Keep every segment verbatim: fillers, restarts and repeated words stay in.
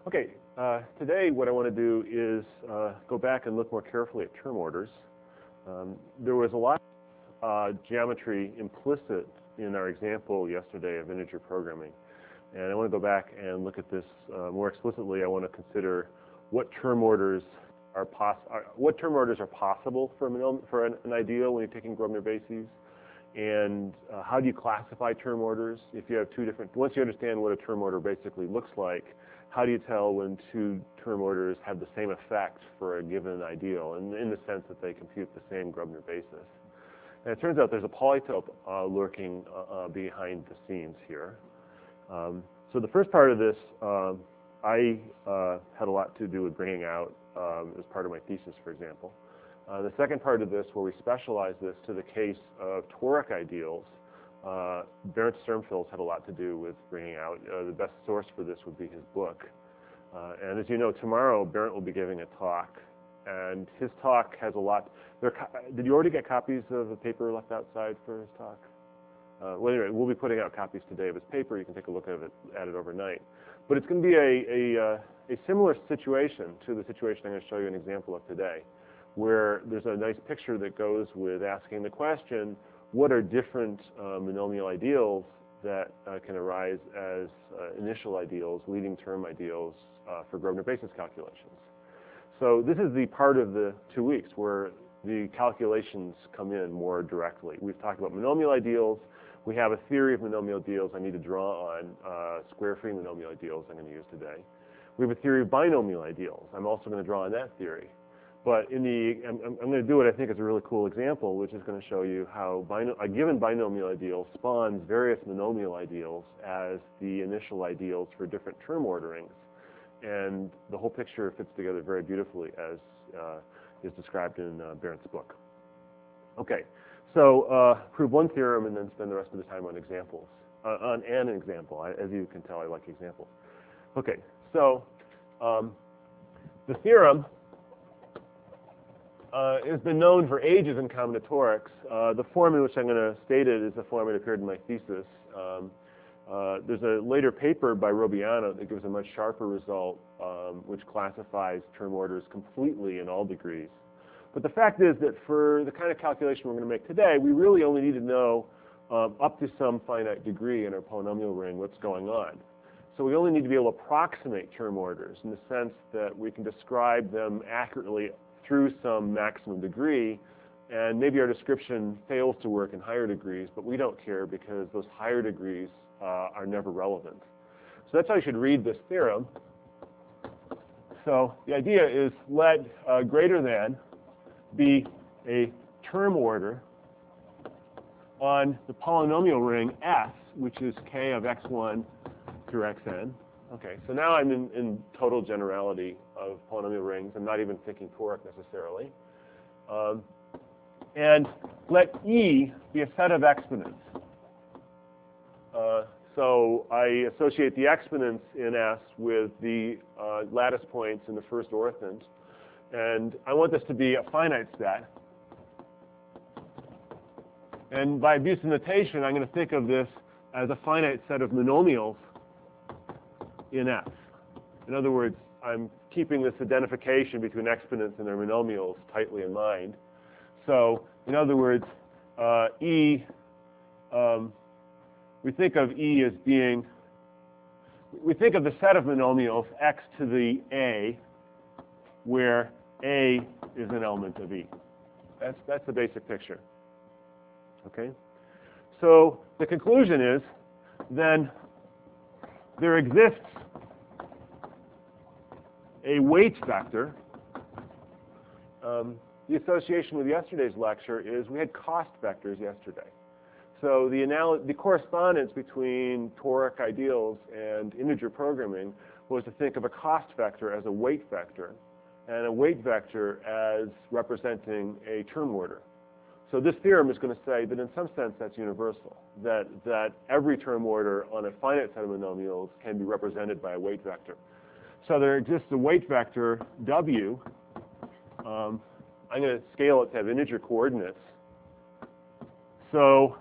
Okay, uh, today what I want to do is uh, go back and look more carefully at term orders. Um, there was a lot of uh, geometry implicit in our example yesterday of integer programming. And I want to go back and look at this uh, more explicitly. I want to consider what term orders are, poss are what term orders are possible for, an, for an, an ideal when you're taking Grosvenor bases, and uh, how do you classify term orders if you have two different. Once you understand what a term order basically looks like, how do you tell when two term orders have the same effect for a given ideal, and in the sense that they compute the same Grosvenor basis? And it turns out there's a polytope uh, lurking uh, uh, behind the scenes here. Um, so the first part of this, uh, I uh, had a lot to do with bringing out um, as part of my thesis, for example. Uh, the second part of this, where we specialize this to the case of toric ideals, uh, Bernd Sternfels had a lot to do with bringing out. Uh, the best source for this would be his book. Uh, and as you know, tomorrow Bernd will be giving a talk, and his talk has a lot. There, did you already get copies of the paper left outside for his talk? Uh, well, anyway, we'll be putting out copies today of his paper. You can take a look at it, at it overnight. But it's going to be a, a, uh, a similar situation to the situation I'm going to show you an example of today, where there's a nice picture that goes with asking the question, what are different uh, monomial ideals that uh, can arise as uh, initial ideals, leading term ideals uh, for Grosvenor basis calculations? So this is the part of the two weeks where the calculations come in more directly. We've talked about monomial ideals. We have a theory of monomial ideals I need to draw on, uh, square-free monomial ideals I'm going to use today. We have a theory of binomial ideals. I'm also going to draw on that theory. But in the, I'm, I'm going to do what I think is a really cool example, which is going to show you how bino a given binomial ideal spawns various monomial ideals as the initial ideals for different term orderings. And the whole picture fits together very beautifully, as uh, is described in uh, Bernd's book. Okay, so uh, prove one theorem and then spend the rest of the time on examples, uh, on an example. I, as you can tell, I like examples. Okay, so um, the theorem uh, has been known for ages in combinatorics. Uh, the form in which I'm going to state it is the form that appeared in my thesis. Um, Uh, there's a later paper by Robiano that gives a much sharper result, um, which classifies term orders completely in all degrees. But the fact is that for the kind of calculation we're going to make today, we really only need to know um, up to some finite degree in our polynomial ring what's going on. So we only need to be able to approximate term orders in the sense that we can describe them accurately through some maximum degree. And maybe our description fails to work in higher degrees, but we don't care because those higher degrees uh, are never relevant. So that's how you should read this theorem. So the idea is let uh, greater than be a term order on the polynomial ring S, which is k of x one through xn. Okay, so now I'm in, in total generality of polynomial rings. I'm not even thinking toric necessarily. Um, And let E be a set of exponents. Uh, so I associate the exponents in S with the uh, lattice points in the first orthant. And I want this to be a finite set. And by abuse of notation, I'm going to think of this as a finite set of monomials in S. In other words, I'm keeping this identification between exponents and their monomials tightly in mind. So, in other words, uh, E, um, we think of E as being, we think of the set of monomials x to the A, where A is an element of E. That's, that's the basic picture. Okay? So, the conclusion is, then there exists a weight vector. Um, The association with yesterday's lecture is we had cost vectors yesterday. So the, the correspondence between toric ideals and integer programming was to think of a cost vector as a weight vector and a weight vector as representing a term order. So this theorem is going to say that in some sense that's universal, that, that every term order on a finite set of monomials can be represented by a weight vector. So there exists a weight vector W. Um, I'm going to scale it to have integer coordinates. So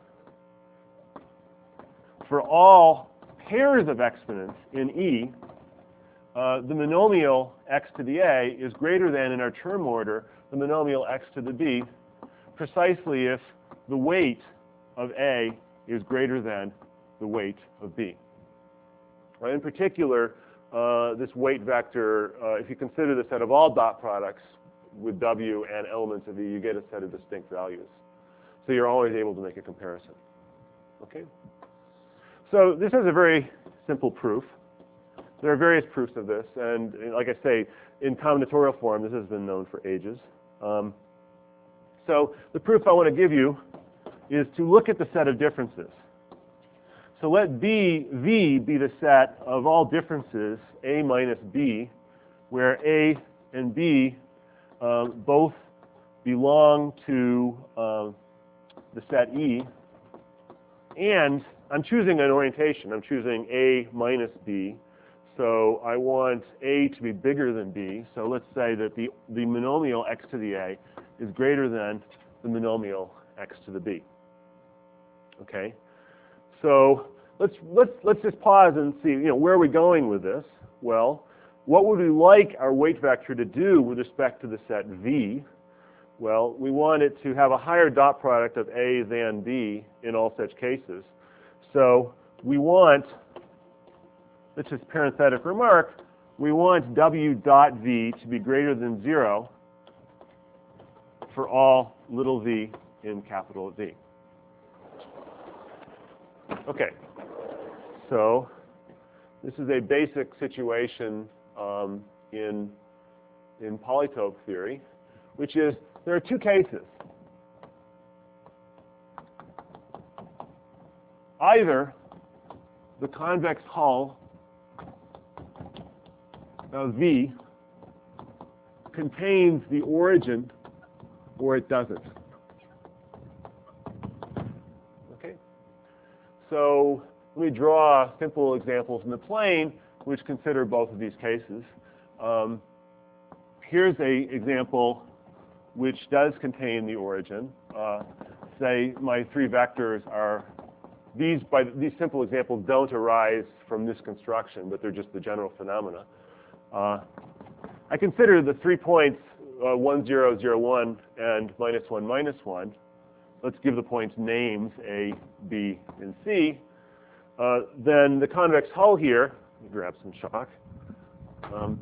for all pairs of exponents in E, uh, the monomial x to the a is greater than, in our term order, the monomial x to the b, precisely if the weight of a is greater than the weight of b. Right? In particular, uh, this weight vector, uh, if you consider the set of all dot products with w and elements of e, you get a set of distinct values. So you're always able to make a comparison. Okay? So this is a very simple proof. There are various proofs of this, and like I say, in combinatorial form, this has been known for ages. Um, so the proof I want to give you is to look at the set of differences. So let B, V be the set of all differences, A minus B, where A and B um, both belong to um, the set E. And I'm choosing an orientation. I'm choosing A minus B. So I want A to be bigger than B. So let's say that the, the monomial x to the A is greater than the monomial x to the B. Okay? So let's, let's, let's just pause and see, you know, where are we going with this? Well, what would we like our weight vector to do with respect to the set V? Well, we want it to have a higher dot product of A than B in all such cases. So we want, let's just parenthetic remark, we want W dot V to be greater than zero for all little v in capital V. Okay, so this is a basic situation um, in, in polytope theory, which is there are two cases. Either the convex hull of V contains the origin or it doesn't. Okay? So let me draw simple examples in the plane which consider both of these cases. Um, here's a example which does contain the origin. Uh, say my three vectors are, these, by these simple examples don't arise from this construction, but they're just the general phenomena. Uh, I consider the three points uh, one, zero, zero, one, and minus one, minus one. Let's give the points names A, B, and C. Uh, then the convex hull here, let me grab some chalk. Um,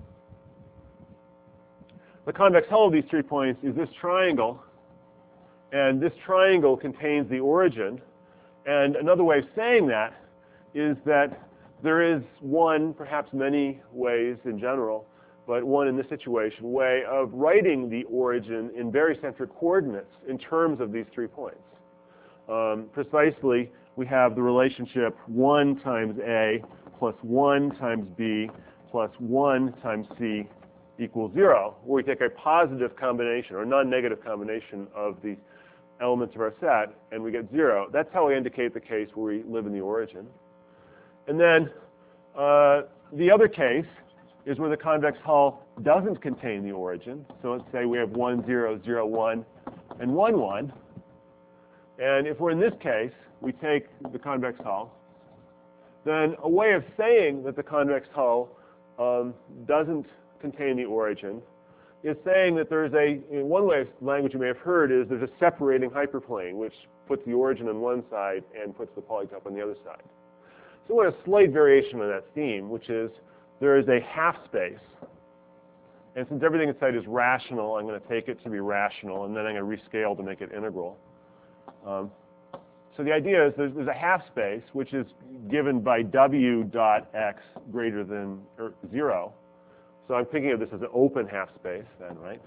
The convex hull of these three points is this triangle, and this triangle contains the origin. And another way of saying that is that there is one, perhaps many ways in general, but one in this situation, way of writing the origin in barycentric coordinates in terms of these three points. Um, precisely, we have the relationship one times A plus one times B plus one times C equals zero, where we take a positive combination or non-negative combination of the elements of our set and we get zero. That's how we indicate the case where we live in the origin. And then uh, the other case is where the convex hull doesn't contain the origin. So let's say we have one, zero, zero, one, and one, one. And if we're in this case, we take the convex hull. Then a way of saying that the convex hull um, doesn't contain the origin is saying that there's a, in one way of language you may have heard is there's a separating hyperplane which puts the origin on one side and puts the polytope on the other side. So we want a slight variation on that theme, which is there is a half space. And since everything inside is rational, I'm going to take it to be rational, and then I'm going to rescale to make it integral. Um, so the idea is there's, there's a half space, which is given by W dot X greater than or zero. So I'm thinking of this as an open half space then, right?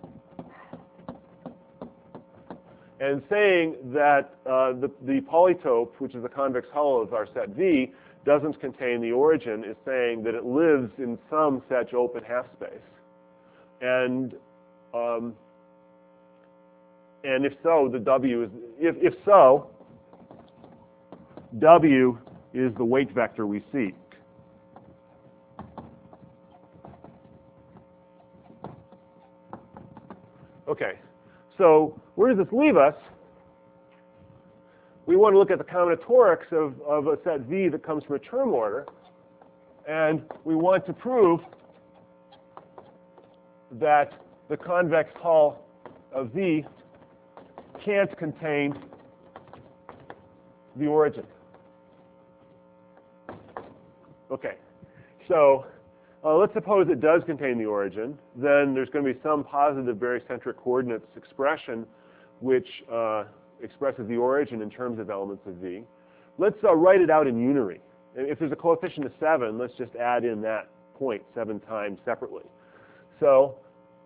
And saying that uh, the, the polytope, which is the convex hull of our set V, doesn't contain the origin is saying that it lives in some such open half space. And um, and if so, the W is, if, if so, W is the weight vector we seek. Okay, so where does this leave us? We want to look at the combinatorics of, of a set V that comes from a term order. And we want to prove that the convex hull of V can't contain the origin. Okay, so uh, let's suppose it does contain the origin. Then there's going to be some positive barycentric coordinates expression which uh, expresses the origin in terms of elements of V. Let's uh, write it out in unary. If there's a coefficient of seven, let's just add in that point seven times separately. So,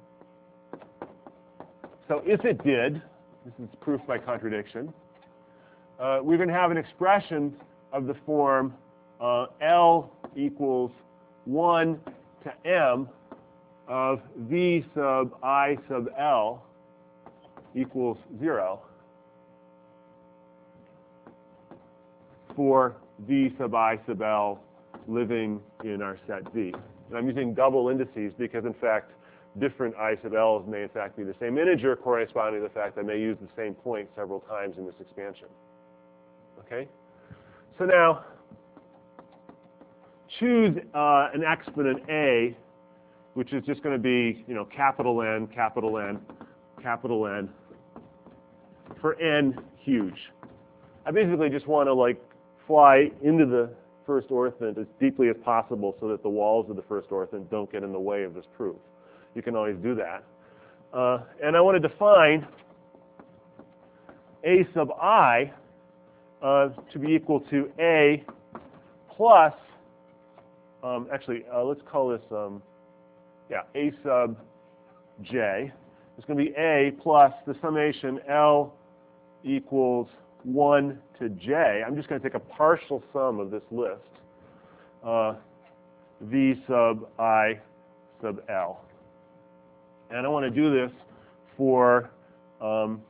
so if it did, this is proof by contradiction, uh, we're going to have an expression of the form uh, L equals one to m of V sub I sub L equals zero for V sub I sub L living in our set V. And I'm using double indices because, in fact, different I sub L's may, in fact, be the same integer corresponding to the fact that I may use the same point several times in this expansion. Okay? So now, choose uh, an exponent A, which is just going to be, you know, capital N, capital N, capital N, for n huge. I basically just want to, like, fly into the first orthant as deeply as possible so that the walls of the first orthant don't get in the way of this proof. You can always do that. Uh, and I want to define A sub I uh, to be equal to A plus, um, actually, uh, let's call this, um, yeah, A sub J. It's going to be A plus the summation L equals one to J. I'm just going to take a partial sum of this list, uh, V sub I sub L. And I want to do this for um,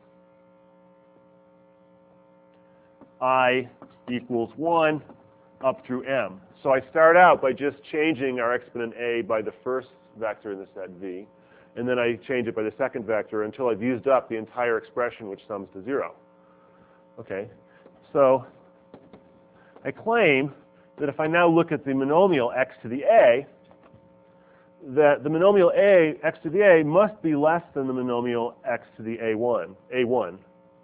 I equals one up through m. So I start out by just changing our exponent A by the first vector in the set V, and then I change it by the second vector until I've used up the entire expression, which sums to zero. Okay, so I claim that if I now look at the monomial x to the a, that the monomial a x to the a must be less than the monomial x to the a one, a one.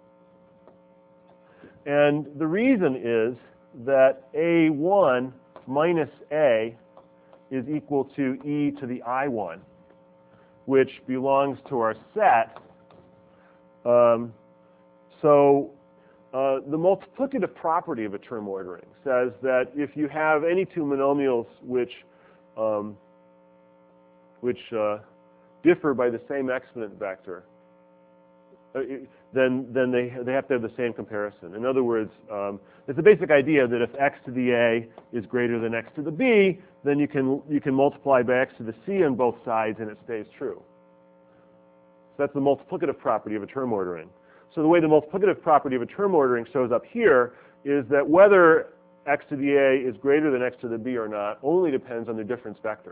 And the reason is that a one minus a is equal to e to the I one, which belongs to our set. Um, so uh, the multiplicative property of a term ordering says that if you have any two monomials which um, which uh, differ by the same exponent vector, uh, then then they they have to have the same comparison. In other words, um, it's the basic idea that if x to the a is greater than x to the b, then you can you can multiply by x to the c on both sides, and it stays true. So that's the multiplicative property of a term ordering. So the way the multiplicative property of a term ordering shows up here is that whether x to the a is greater than x to the b or not only depends on the difference vector.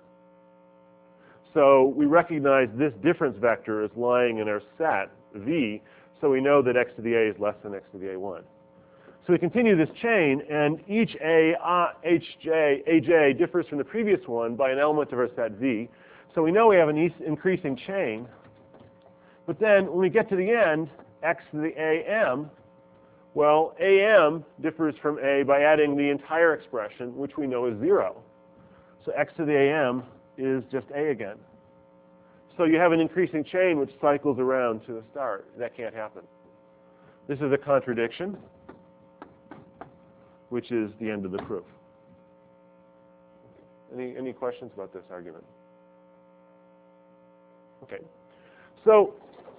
So we recognize this difference vector is lying in our set V, so we know that x to the a is less than x to the a one. So we continue this chain, and each a, uh, hj, aj differs from the previous one by an element of our set V. So we know we have an e increasing chain. But then when we get to the end, x to the am, well, am differs from a by adding the entire expression, which we know is zero. So x to the am is just a again. So you have an increasing chain which cycles around to the start. That can't happen. This is a contradiction, which is the end of the proof. Any, any questions about this argument? Okay. So,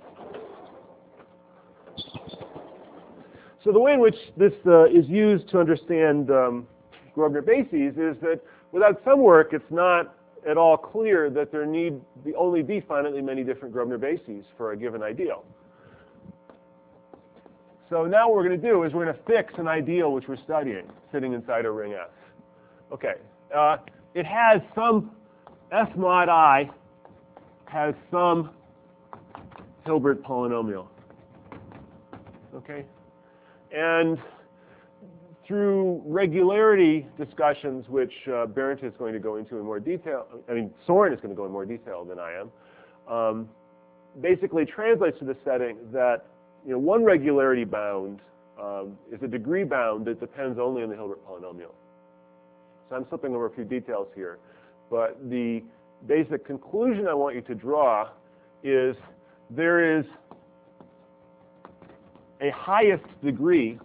so the way in which this uh, is used to understand um, Grobner bases is that without some work, it's not at all clear that there need be only be finitely many different Grobner bases for a given ideal. So now what we're going to do is we're going to fix an ideal which we're studying, sitting inside a ring S. Okay, uh, it has some S mod I has some Hilbert polynomial. Okay, and through regularity discussions, which uh, Berendt is going to go into in more detail, I mean, Soren is going to go in more detail than I am, um, basically translates to the setting that, you know, one regularity bound um, is a degree bound that depends only on the Hilbert polynomial. So I'm slipping over a few details here, but the basic conclusion I want you to draw is there is a highest degree,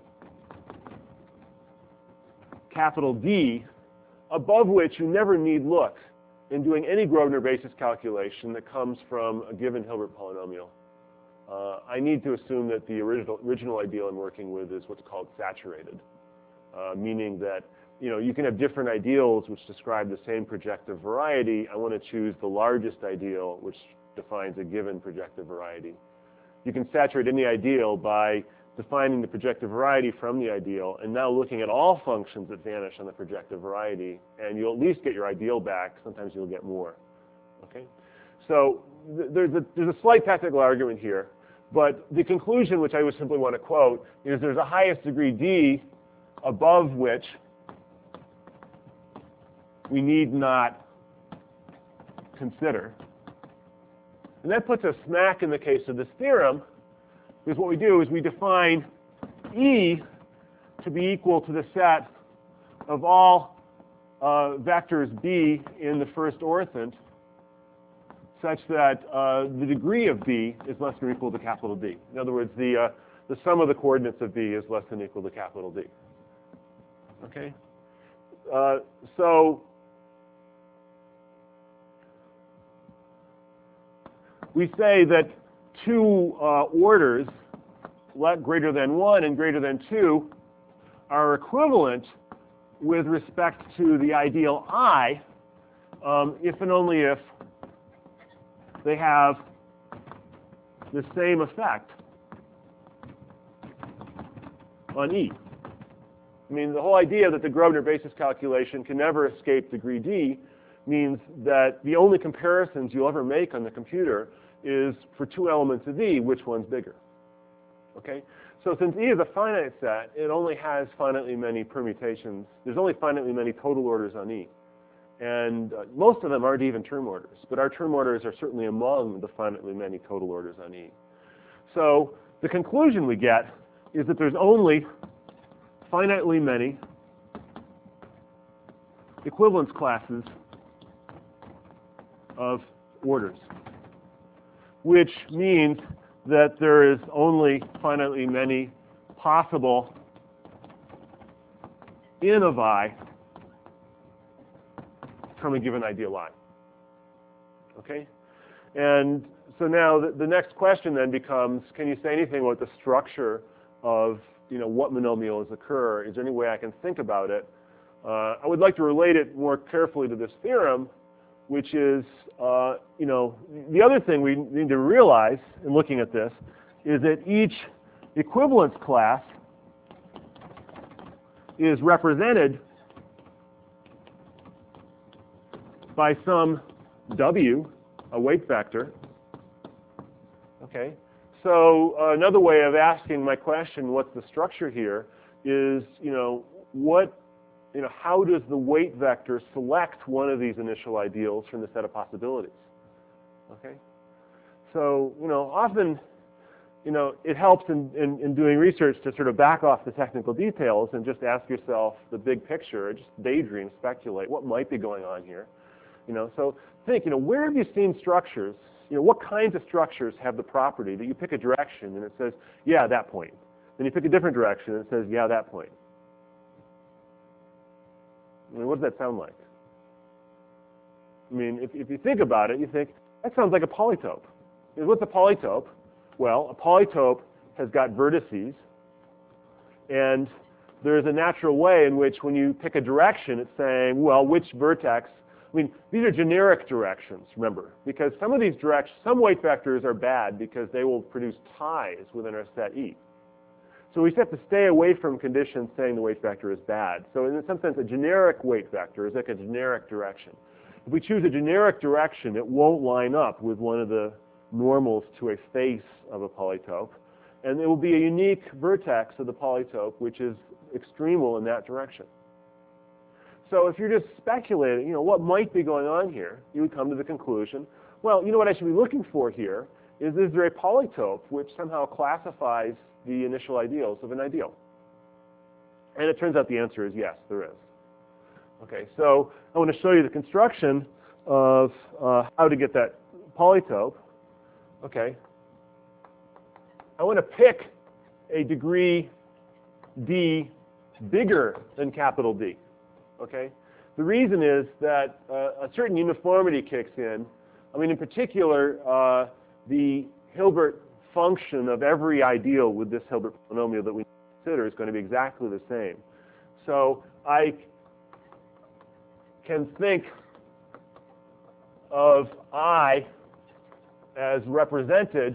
capital D, above which you never need look in doing any Grosvenor basis calculation that comes from a given Hilbert polynomial. Uh, I need to assume that the original, original ideal I'm working with is what's called saturated, uh, meaning that, you know, you can have different ideals which describe the same projective variety. I want to choose the largest ideal which defines a given projective variety. You can saturate any ideal by defining the projective variety from the ideal and now looking at all functions that vanish on the projective variety, and you'll at least get your ideal back. Sometimes you'll get more. Okay? So th there's, a, there's a slight technical argument here, but the conclusion, which I would simply want to quote, is there's a highest degree D above which we need not consider. And that puts us smack in the case of this theorem, because what we do is we define E to be equal to the set of all uh, vectors B in the first orthant, such that uh, the degree of B is less than or equal to capital D. In other words, the, uh, the sum of the coordinates of B is less than or equal to capital D. Okay? Uh, so we say that two uh, orders, greater than one and greater than two, are equivalent with respect to the ideal I, um, if and only if they have the same effect on E. I mean, the whole idea that the Grosvenor basis calculation can never escape degree D means that the only comparisons you'll ever make on the computer is for two elements of E, which one's bigger. Okay? So since E is a finite set, it only has finitely many permutations. There's only finitely many total orders on E. And uh, most of them aren't even term orders, but our term orders are certainly among the finitely many total orders on E. So the conclusion we get is that there's only finitely many equivalence classes of orders, which means that there is only finitely many possible N of I from a given ideal I. Okay? And so now the, the next question then becomes, can you say anything about the structure of, you know, what monomials occur? Is there any way I can think about it? Uh, I would like to relate it more carefully to this theorem, which is, uh, you know, the other thing we need to realize in looking at this is that each equivalence class is represented by some W, a weight vector. Okay? So uh, another way of asking my question, what's the structure here, is, you know, what You know, how does the weight vector select one of these initial ideals from the set of possibilities? Okay? So, you know, often, you know, it helps in, in, in doing research to sort of back off the technical details and just ask yourself the big picture, just daydream, speculate, what might be going on here? You know, so think, you know, where have you seen structures? You know, what kinds of structures have the property that you pick a direction and it says, yeah, that point. Then you pick a different direction and it says, yeah, that point. I mean, what does that sound like? I mean, if, if you think about it, you think, that sounds like a polytope. And what's a polytope? Well, a polytope has got vertices, and there's a natural way in which when you pick a direction, it's saying, well, which vertex? I mean, these are generic directions, remember, because some of these directions, some weight vectors are bad because they will produce ties within our set E. So we have to stay away from conditions saying the weight vector is bad. So in some sense, a generic weight vector is like a generic direction. If we choose a generic direction, it won't line up with one of the normals to a face of a polytope. And it will be a unique vertex of the polytope, which is extremal in that direction. So if you're just speculating, you know, what might be going on here, you would come to the conclusion, Well, you know what I should be looking for here is, is there a polytope which somehow classifies the initial ideals of an ideal? And it turns out the answer is yes, there is. Okay, so I want to show you the construction of uh, how to get that polytope. Okay, I want to pick a degree D bigger than capital D. Okay, the reason is that uh, a certain uniformity kicks in. I mean, in particular, uh, the Hilbert function of every ideal with this Hilbert polynomial that we consider is going to be exactly the same. So I can think of I as represented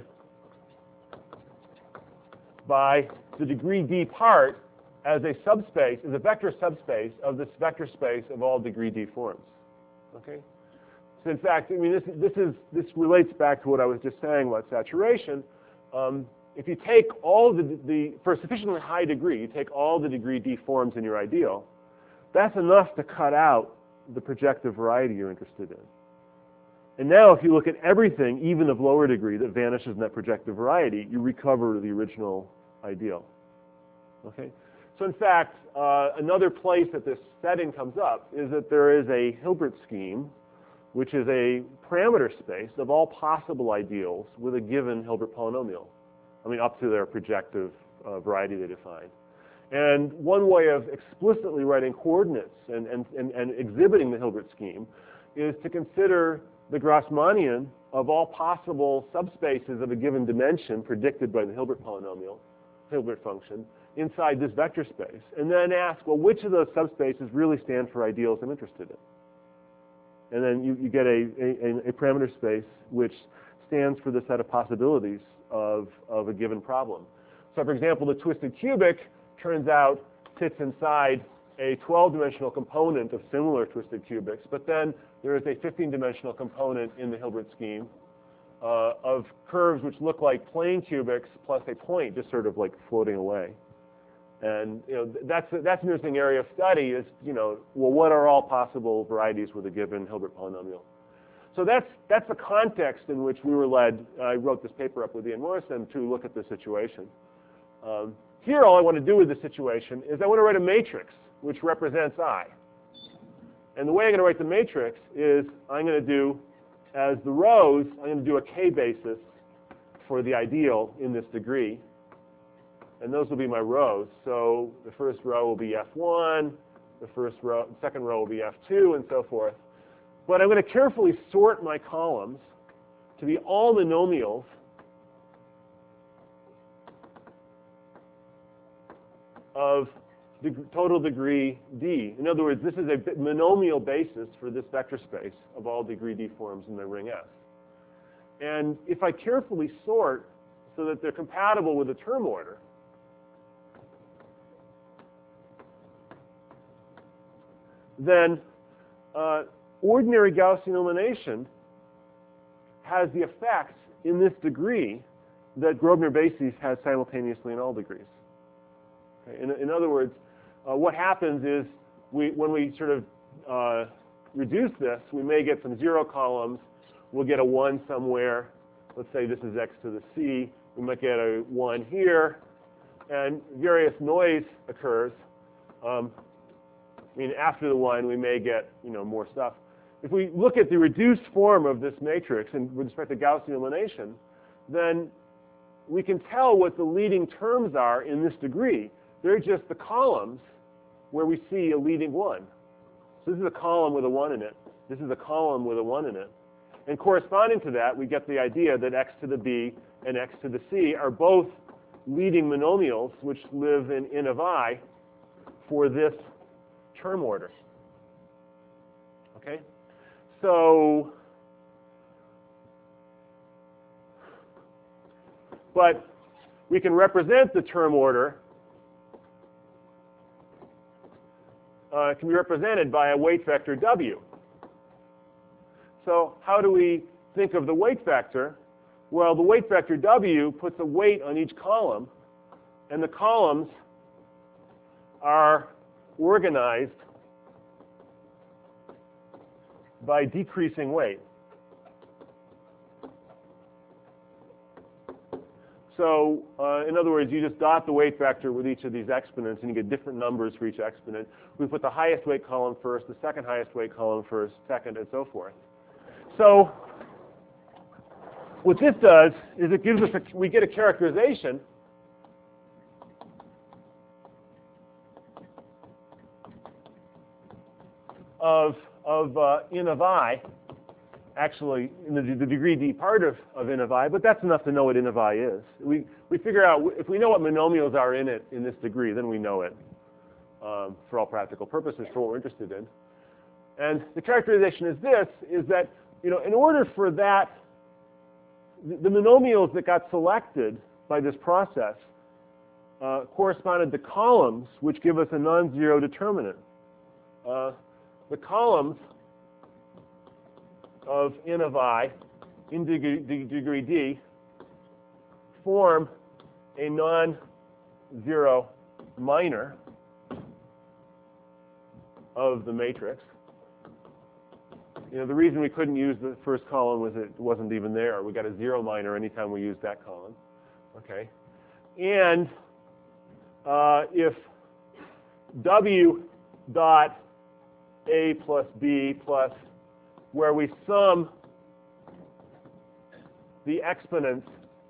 by the degree D part as a subspace, as a vector subspace of this vector space of all degree D forms. Okay? So in fact, I mean, this, this, is, this relates back to what I was just saying about saturation. Um, if you take all the, the, for a sufficiently high degree, you take all the degree D forms in your ideal, that's enough to cut out the projective variety you're interested in. And now if you look at everything, even of lower degree, that vanishes in that projective variety, you recover the original ideal. Okay? So in fact, uh, another place that this setting comes up is that there is a Hilbert scheme, which is a parameter space of all possible ideals with a given Hilbert polynomial. I mean, up to their projective uh, variety they define. And one way of explicitly writing coordinates and, and, and, and exhibiting the Hilbert scheme is to consider the Grassmannian of all possible subspaces of a given dimension predicted by the Hilbert polynomial, Hilbert function, inside this vector space. And then ask, well, which of those subspaces really stand for ideals I'm interested in? And then you, you get a, a, a parameter space which stands for the set of possibilities of, of a given problem. So for example, the twisted cubic turns out sits inside a twelve dimensional component of similar twisted cubics, but then there is a fifteen dimensional component in the Hilbert scheme uh, of curves which look like plane cubics plus a point just sort of like floating away. And you know, that's, that's an interesting area of study is, you know, well, what are all possible varieties with a given Hilbert polynomial? So that's, that's the context in which we were led. I wrote this paper up with Ian Morrison to look at the situation. Um, here, all I want to do with the situation is I want to write a matrix which represents I. And the way I'm going to write the matrix is I'm going to do, as the rows, I'm going to do a k basis for the ideal in this degree. And those will be my rows. So the first row will be F one, the first row, the second row will be F two, and so forth. But I'm going to carefully sort my columns to be all monomials of the total degree D. In other words, this is a monomial basis for this vector space of all degree D forms in the ring S. And if I carefully sort so that they're compatible with the term order, then uh, ordinary Gaussian elimination has the effect in this degree that Grobner basis has simultaneously in all degrees. Okay? In, in other words, uh, what happens is we, when we sort of uh, reduce this, we may get some zero columns. We'll get a one somewhere. Let's say this is x to the c. We might get a one here, and various noise occurs. Um, I mean, after the one, we may get, you know, more stuff. If we look at the reduced form of this matrix and with respect to Gaussian elimination, then we can tell what the leading terms are in this degree. They're just the columns where we see a leading one. So this is a column with a one in it. This is a column with a one in it. And corresponding to that, we get the idea that x to the b and x to the c are both leading monomials which live in n of I for this term order. Okay? So, but we can represent the term order. Uh, it can be represented by a weight vector W. So how do we think of the weight vector? Well, the weight vector W puts a weight on each column, and the columns are organized by decreasing weight. So uh, in other words, you just dot the weight vector with each of these exponents, and you get different numbers for each exponent. We put the highest weight column first, the second highest weight column first, second, and so forth. So what this does is it gives us a, we get a characterization of of uh, n of I, actually in the, the degree d part of, of n of I, but that's enough to know what n of I is. We we figure out if we know what monomials are in it in this degree, then we know it um, for all practical purposes for what we're interested in. And the characterization is this: is that you know in order for that the, the monomials that got selected by this process uh, corresponded to columns which give us a non-zero determinant. Uh, the columns of n of I in degree, degree d form a non-zero minor of the matrix. You know, the reason we couldn't use the first column was it wasn't even there. We got a zero minor anytime we used that column. Okay, and uh, if W dot A plus B plus where we sum the exponents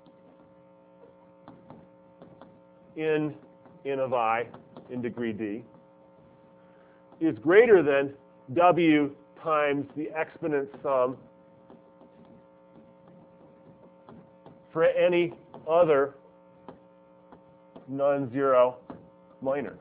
in n of I in degree d is greater than W times the exponent sum for any other non-zero minor.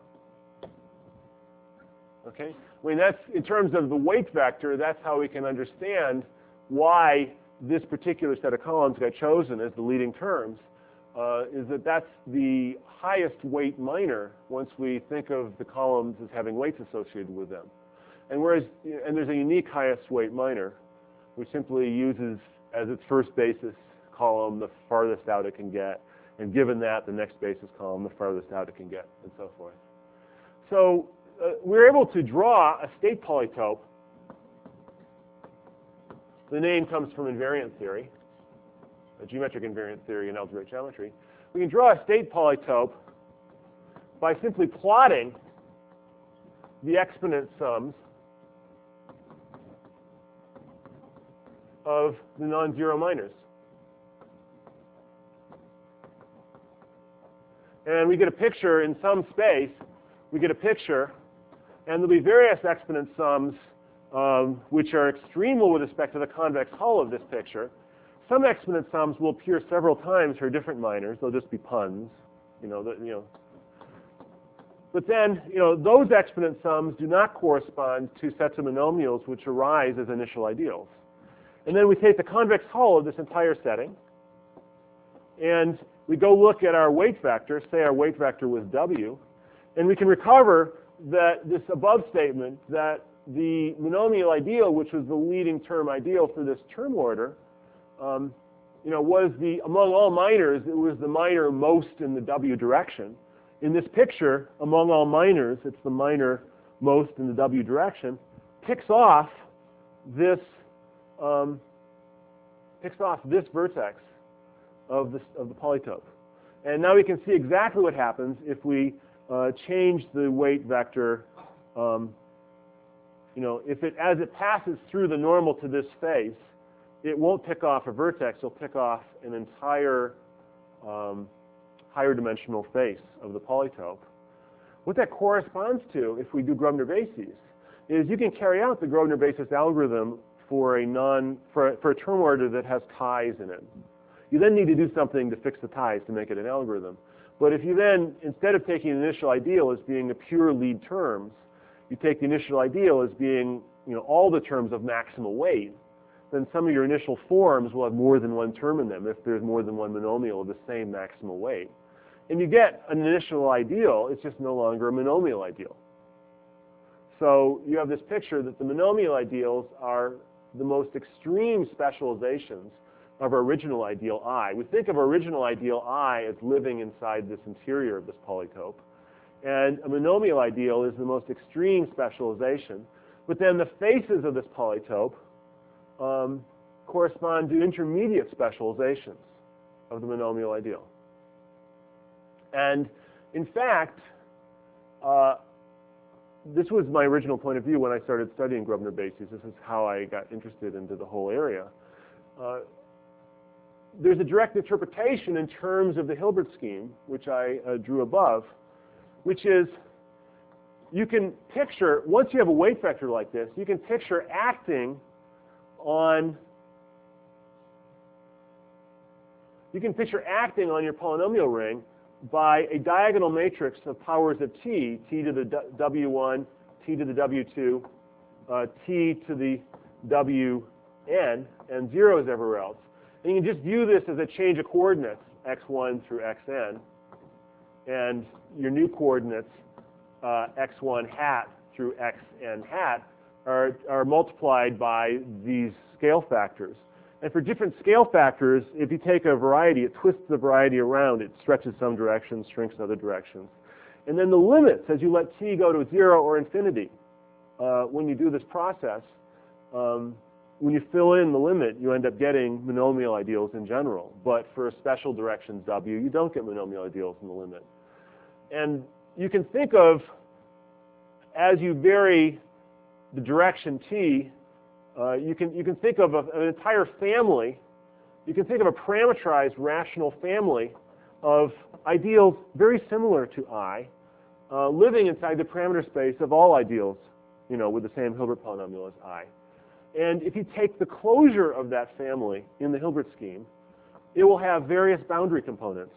Okay? I mean, that's, in terms of the weight vector, that's how we can understand why this particular set of columns got chosen as the leading terms, uh, is that that's the highest weight minor once we think of the columns as having weights associated with them. And whereas, and there's a unique highest weight minor, which simply uses as its first basis column the farthest out it can get, and given that, the next basis column the farthest out it can get, and so forth. So uh, we're able to draw a state polytope. The name comes from invariant theory, a geometric invariant theory in algebraic geometry. We can draw a state polytope by simply plotting the exponent sums of the non-zero minors. And we get a picture in some space, we get a picture, and there'll be various exponent sums um, which are extremal with respect to the convex hull of this picture. Some exponent sums will appear several times for different minors. They'll just be puns, you know, the, you know. But then, you know, those exponent sums do not correspond to sets of monomials which arise as initial ideals. And then we take the convex hull of this entire setting, and we go look at our weight vector, say our weight vector was W, and we can recover that this above statement that the monomial ideal, which was the leading term ideal for this term order, um, you know, was the, among all minors, it was the minor most in the W direction. In this picture, among all minors, it's the minor most in the W direction, picks off this, um, picks off this vertex of, this, of the polytope. And now we can see exactly what happens if we uh, change the weight vector. Um, you know, if it, as it passes through the normal to this face, it won't pick off a vertex, it'll pick off an entire um, higher dimensional face of the polytope. What that corresponds to, if we do Grosvenor bases, is you can carry out the Grosvenor basis algorithm for a non for, for a term order that has ties in it. You then need to do something to fix the ties to make it an algorithm. But if you then, instead of taking the initial ideal as being a pure lead terms, you take the initial ideal as being, you know, all the terms of maximal weight, then some of your initial forms will have more than one term in them if there's more than one monomial of the same maximal weight. And you get an initial ideal, it's just no longer a monomial ideal. So you have this picture that the monomial ideals are the most extreme specializations of our original ideal I. We think of our original ideal I as living inside this interior of this polytope. And a monomial ideal is the most extreme specialization. But then the faces of this polytope um, correspond to intermediate specializations. of the monomial ideal. And in fact, uh, this was my original point of view when I started studying Grobner bases. This is how I got interested into the whole area. Uh, there's a direct interpretation in terms of the Hilbert scheme, which I uh, drew above, which is you can picture, once you have a weight vector like this, you can picture acting on, you can picture acting on your polynomial ring by a diagonal matrix of powers of t, t to the w one, t to the w two, uh, t to the wn, and zeros everywhere else. And you can just view this as a change of coordinates, x one through xn, and your new coordinates, uh, x one hat through xn hat, are, are multiplied by these scale factors. And for different scale factors, if you take a variety, it twists the variety around. It stretches some directions, shrinks in other directions. And then the limits, as you let t go to zero or infinity, uh, when you do this process, um, when you fill in the limit, you end up getting monomial ideals in general. But for special directions w, you don't get monomial ideals in the limit. And you can think of, as you vary the direction t, uh, you can you can think of a, an entire family. You can think of a parametrized rational family of ideals very similar to I, uh, living inside the parameter space of all ideals, you know, with the same Hilbert polynomial as I. And if you take the closure of that family in the Hilbert scheme, it will have various boundary components.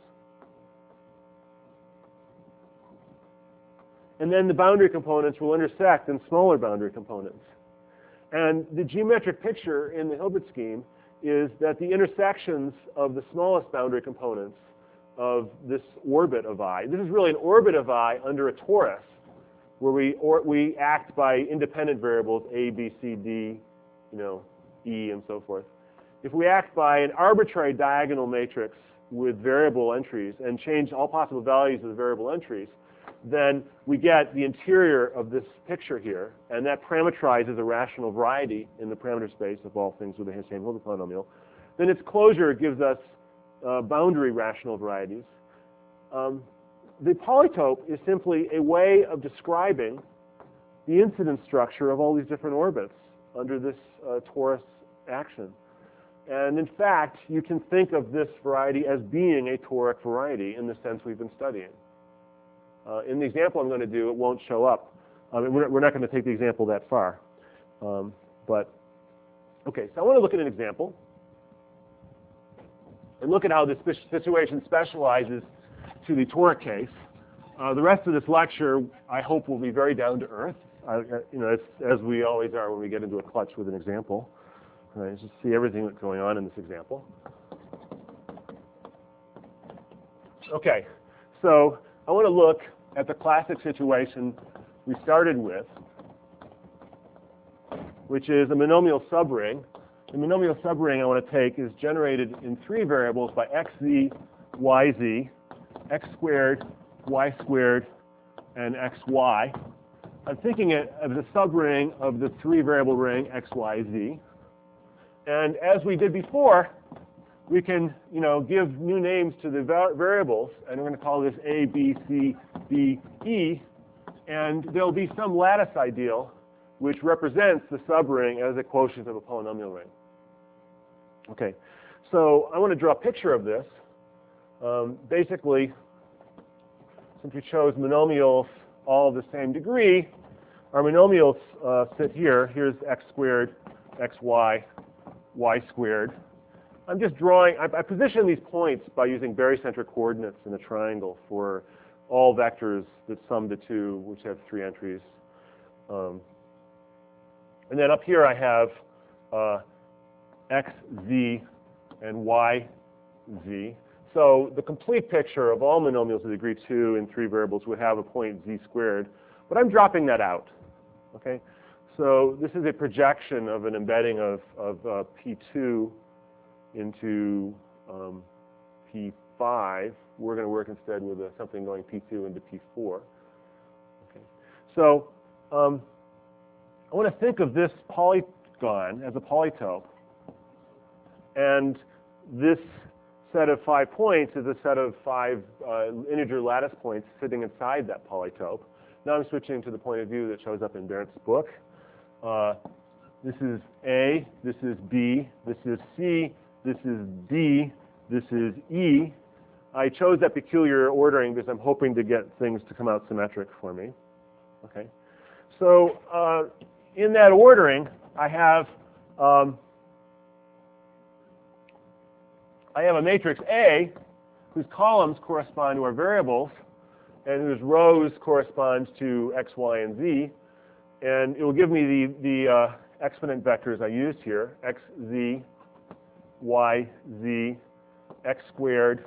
And then the boundary components will intersect in smaller boundary components. And the geometric picture in the Hilbert scheme is that the intersections of the smallest boundary components of this orbit of I, this is really an orbit of I under a torus, where we, or, we act by independent variables, A, B, C, D, you know, E, and so forth. If we act by an arbitrary diagonal matrix with variable entries and change all possible values of the variable entries, then we get the interior of this picture here, and that parameterizes a rational variety in the parameter space of all things with the same Hilbert polynomial. Then its closure gives us uh, boundary rational varieties. Um, the polytope is simply a way of describing the incidence structure of all these different orbits under this uh, torus action. And in fact, you can think of this variety as being a toric variety in the sense we've been studying. Uh, in the example I'm going to do, it won't show up. I mean, we're, we're not going to take the example that far. Um, but, okay, so I want to look at an example and look at how this situation specializes to the toric case. Uh, the rest of this lecture, I hope, will be very down to earth. I, you know, it's, as we always are when we get into a clutch with an example. Right, just see everything that's going on in this example. Okay, so I want to look at the classic situation we started with, which is a monomial subring. The monomial subring I want to take is generated in three variables by xz, yz, x squared, y squared, and xy. I'm thinking it of the subring of the three variable ring x, y, z. And as we did before, we can, you know, give new names to the var variables, and we're going to call this A, B, C, D, E, and there'll be some lattice ideal which represents the subring as a quotient of a polynomial ring. Okay, so I want to draw a picture of this. Um, basically, since we chose monomials all of the same degree, our monomials uh, sit here. Here's x squared, xy, y squared. I'm just drawing, I, I position these points by using barycentric coordinates in a triangle for all vectors that sum to two, which have three entries. Um, and then up here I have uh, x, z, and y, z. So the complete picture of all monomials of degree two in three variables would have a point z squared, but I'm dropping that out. Okay, so this is a projection of an embedding of, of uh, P two into um, P five. We're going to work instead with uh, something going P two into P four. Okay, so um, I want to think of this polygon as a polytope, and this set of five points is a set of five uh, integer lattice points sitting inside that polytope. Now I'm switching to the point of view that shows up in Bernds' book. Uh, this is A, this is B, this is C, this is D, this is E. I chose that peculiar ordering because I'm hoping to get things to come out symmetric for me. Okay. So uh, in that ordering, I have um, I have a matrix A whose columns correspond to our variables and whose rows correspond to X, Y, and Z. And it will give me the, the uh, exponent vectors I used here, X, Z, Y, Z, X squared,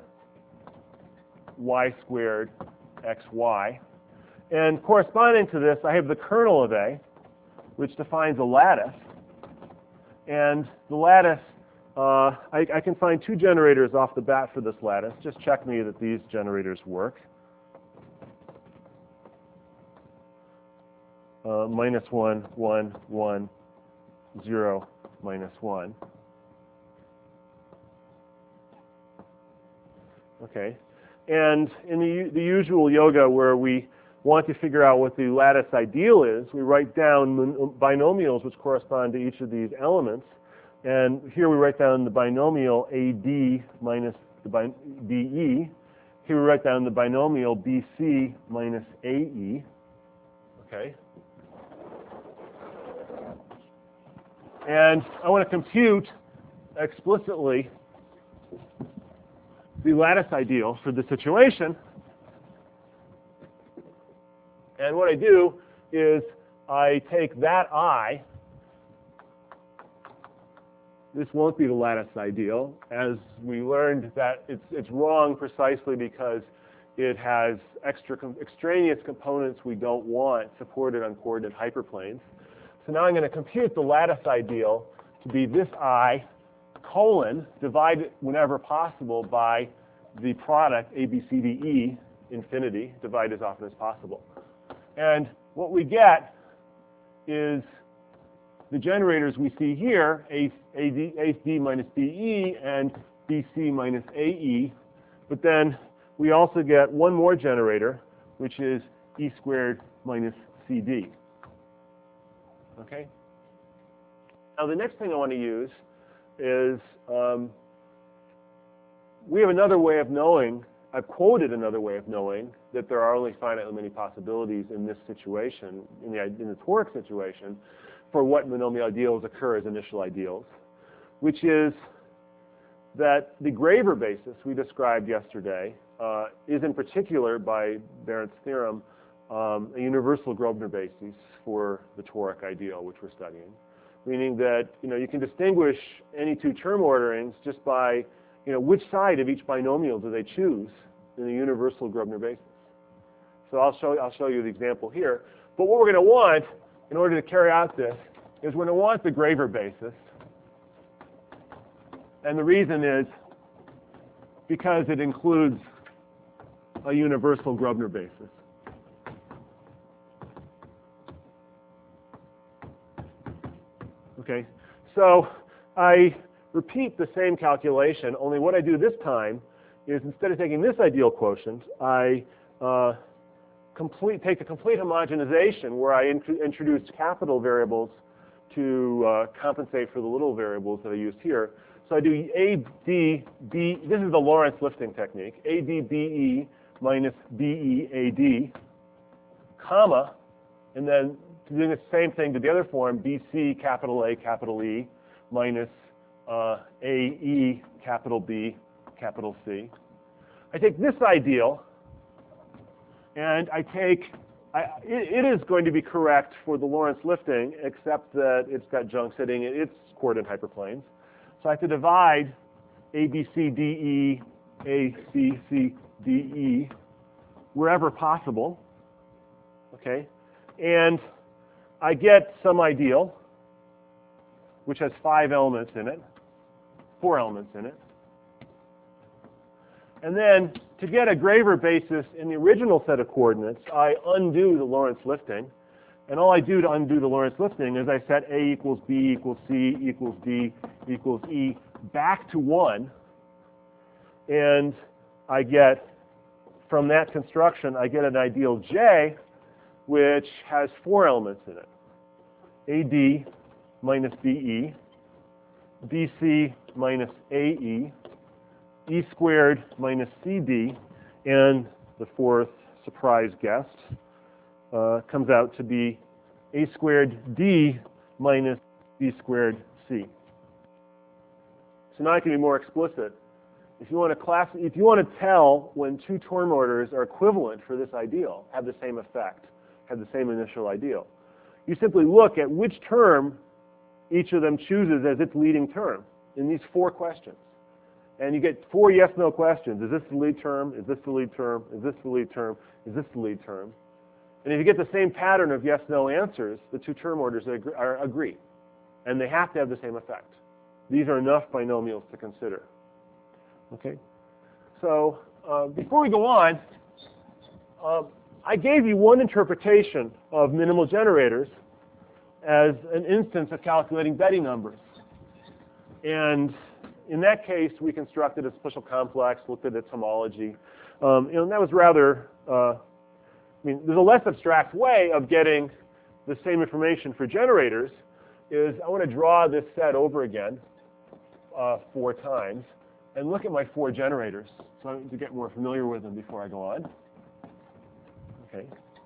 Y squared, X, Y. And corresponding to this, I have the kernel of A, which defines a lattice. And the lattice, uh, I, I can find two generators off the bat for this lattice. Just check me that these generators work. Uh, minus one, one, one, zero, minus one. Okay. And in the, the usual yoga where we want to figure out what the lattice ideal is, we write down binomials which correspond to each of these elements. And here we write down the binomial A D minus the bi B E. Here we write down the binomial B C minus A E. Okay. And I want to compute explicitly the lattice ideal for the situation. And what I do is I take that I. This won't be the lattice ideal, as we learned that it's, it's wrong precisely because it has extra extraneous components we don't want supported on coordinate hyperplanes. So now I'm going to compute the lattice ideal to be this I colon, divide whenever possible by the product A, B, C, D, E, infinity, divide as often as possible. And what we get is the generators we see here, A, A, D, A, D minus B, E, and B, C minus A, E. But then we also get one more generator, which is E squared minus C D. Okay? Now the next thing I want to use is um, we have another way of knowing, I've quoted another way of knowing that there are only finitely many possibilities in this situation, in the, in the toric situation, for what monomial ideals occur as initial ideals, which is that the Graver basis we described yesterday uh, is in particular, by Bernds' theorem, um, a universal Grobner basis for the toric ideal, which we're studying. Meaning that, you know, you can distinguish any two term orderings just by, you know, which side of each binomial do they choose in the universal Grobner basis. So I'll show, I'll show you the example here. But what we're going to want in order to carry out this is we're going to want the Graver basis. And the reason is because it includes a universal Grobner basis. Okay, so I repeat the same calculation, only what I do this time is instead of taking this ideal quotient, I uh, complete, take a complete homogenization where I int introduce capital variables to uh, compensate for the little variables that I used here. So I do A, D, B, this is the Lorentz lifting technique, A, D, B, E minus B, E, A, D, comma, and then doing the same thing to the other form, B, C, capital A, capital E, minus uh, A, E, capital B, capital C. I take this ideal, and I take, I, it, it is going to be correct for the Lorentz lifting, except that it's got junk sitting in its coordinate hyperplanes. So I have to divide A, B, C, D, E, A, B, C, D, E, wherever possible, okay? And I get some ideal, which has five elements in it, four elements in it. And then to get a Graver basis in the original set of coordinates, I undo the Lorentz lifting. And all I do to undo the Lorentz lifting is I set A equals B equals C equals D equals E back to one. And I get, from that construction, I get an ideal J, which has four elements in it. A D minus B E, B C minus A E, E squared minus C D, and the fourth surprise guest uh, comes out to be A squared D minus B squared C. So now I can be more explicit. If you want to class, if you want to tell when two term orders are equivalent for this ideal, have the same effect, have the same initial ideal, you simply look at which term each of them chooses as its leading term in these four questions. And you get four yes-no questions. Is this the lead term? Is this the lead term? Is this the lead term? Is this the lead term? And if you get the same pattern of yes-no answers, the two term orders agree, are, agree. And they have to have the same effect. These are enough binomials to consider. Okay? So uh, before we go on, uh, I gave you one interpretation of minimal generators as an instance of calculating Betti numbers. And in that case, we constructed a special complex, looked at its homology. Um, you know, and that was rather, uh, I mean, there's a less abstract way of getting the same information for generators is I want to draw this set over again uh, four times and look at my four generators so to get more familiar with them before I go on. Okay.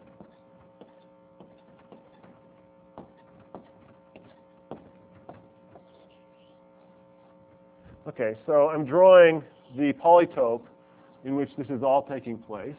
Okay, so I'm drawing the polytope in which this is all taking place.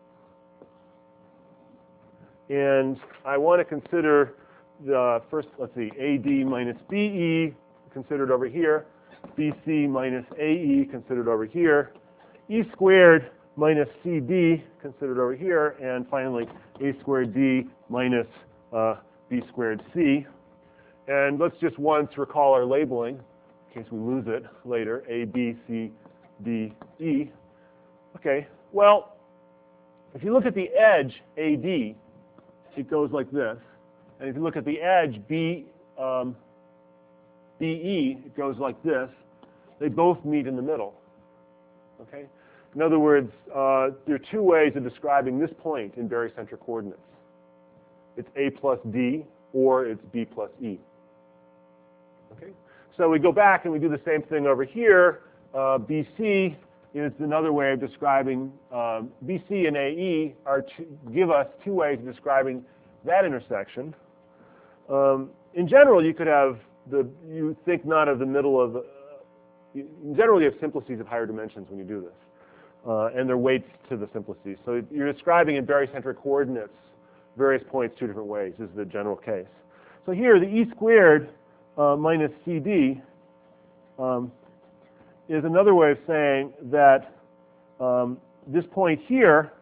And I want to consider the first, let's see, A D minus B E considered over here, B C minus A E considered over here, E squared minus C D considered over here, and finally A squared D minus uh, B squared C. And let's just once recall our labeling in case we lose it later, A, B, C, D, E. Okay, well, if you look at the edge, A D, it goes like this. And if you look at the edge, B, um, B E, it goes like this. They both meet in the middle. Okay? In other words, uh, there are two ways of describing this point in barycentric coordinates. It's A plus D, or it's B plus E. Okay? So we go back and we do the same thing over here. Uh, B C is another way of describing, uh, B C and A E are to give us two ways of describing that intersection. Um, in general, you could have the, you think not of the middle of, uh, in general, you have simplices of higher dimensions when you do this. Uh, and they're weights to the simplices. So you're describing in barycentric coordinates various points two different ways is the general case. So here, the E squared uh, minus C D um, is another way of saying that um, this point here,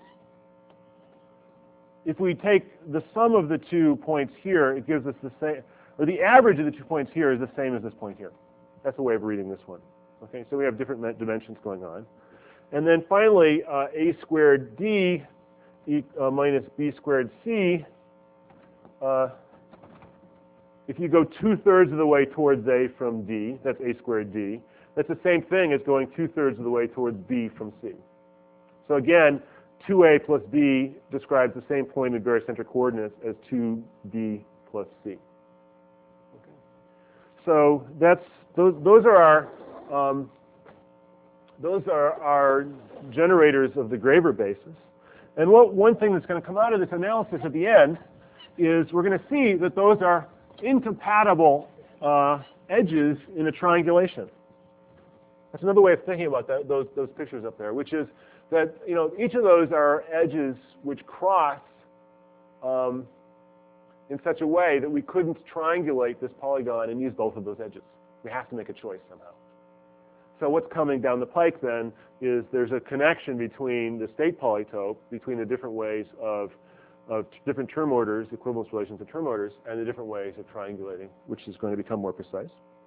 if we take the sum of the two points here, it gives us the same, or the average of the two points here is the same as this point here. That's a way of reading this one. Okay, so we have different dimensions going on. And then finally, uh, A squared D e, uh, minus B squared C, uh, if you go two-thirds of the way towards A from D, that's A squared D. That's the same thing as going two-thirds of the way towards B from C. So again, two A plus D describes the same point in barycentric coordinates as two D plus C. Okay. So that's those. Those are our um, those are our generators of the Graeber basis. And what one thing that's going to come out of this analysis at the end is we're going to see that those are incompatible uh, edges in a triangulation. That's another way of thinking about that, those those pictures up there, which is that you know each of those are edges which cross um, in such a way that we couldn't triangulate this polygon and use both of those edges. We have to make a choice somehow. So what's coming down the pike then is there's a connection between the state polytope, between the different ways of of different term orders, equivalence relations of term orders, and the different ways of triangulating, which is going to become more precise.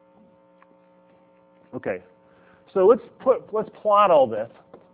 Okay. So let's put let's plot all this.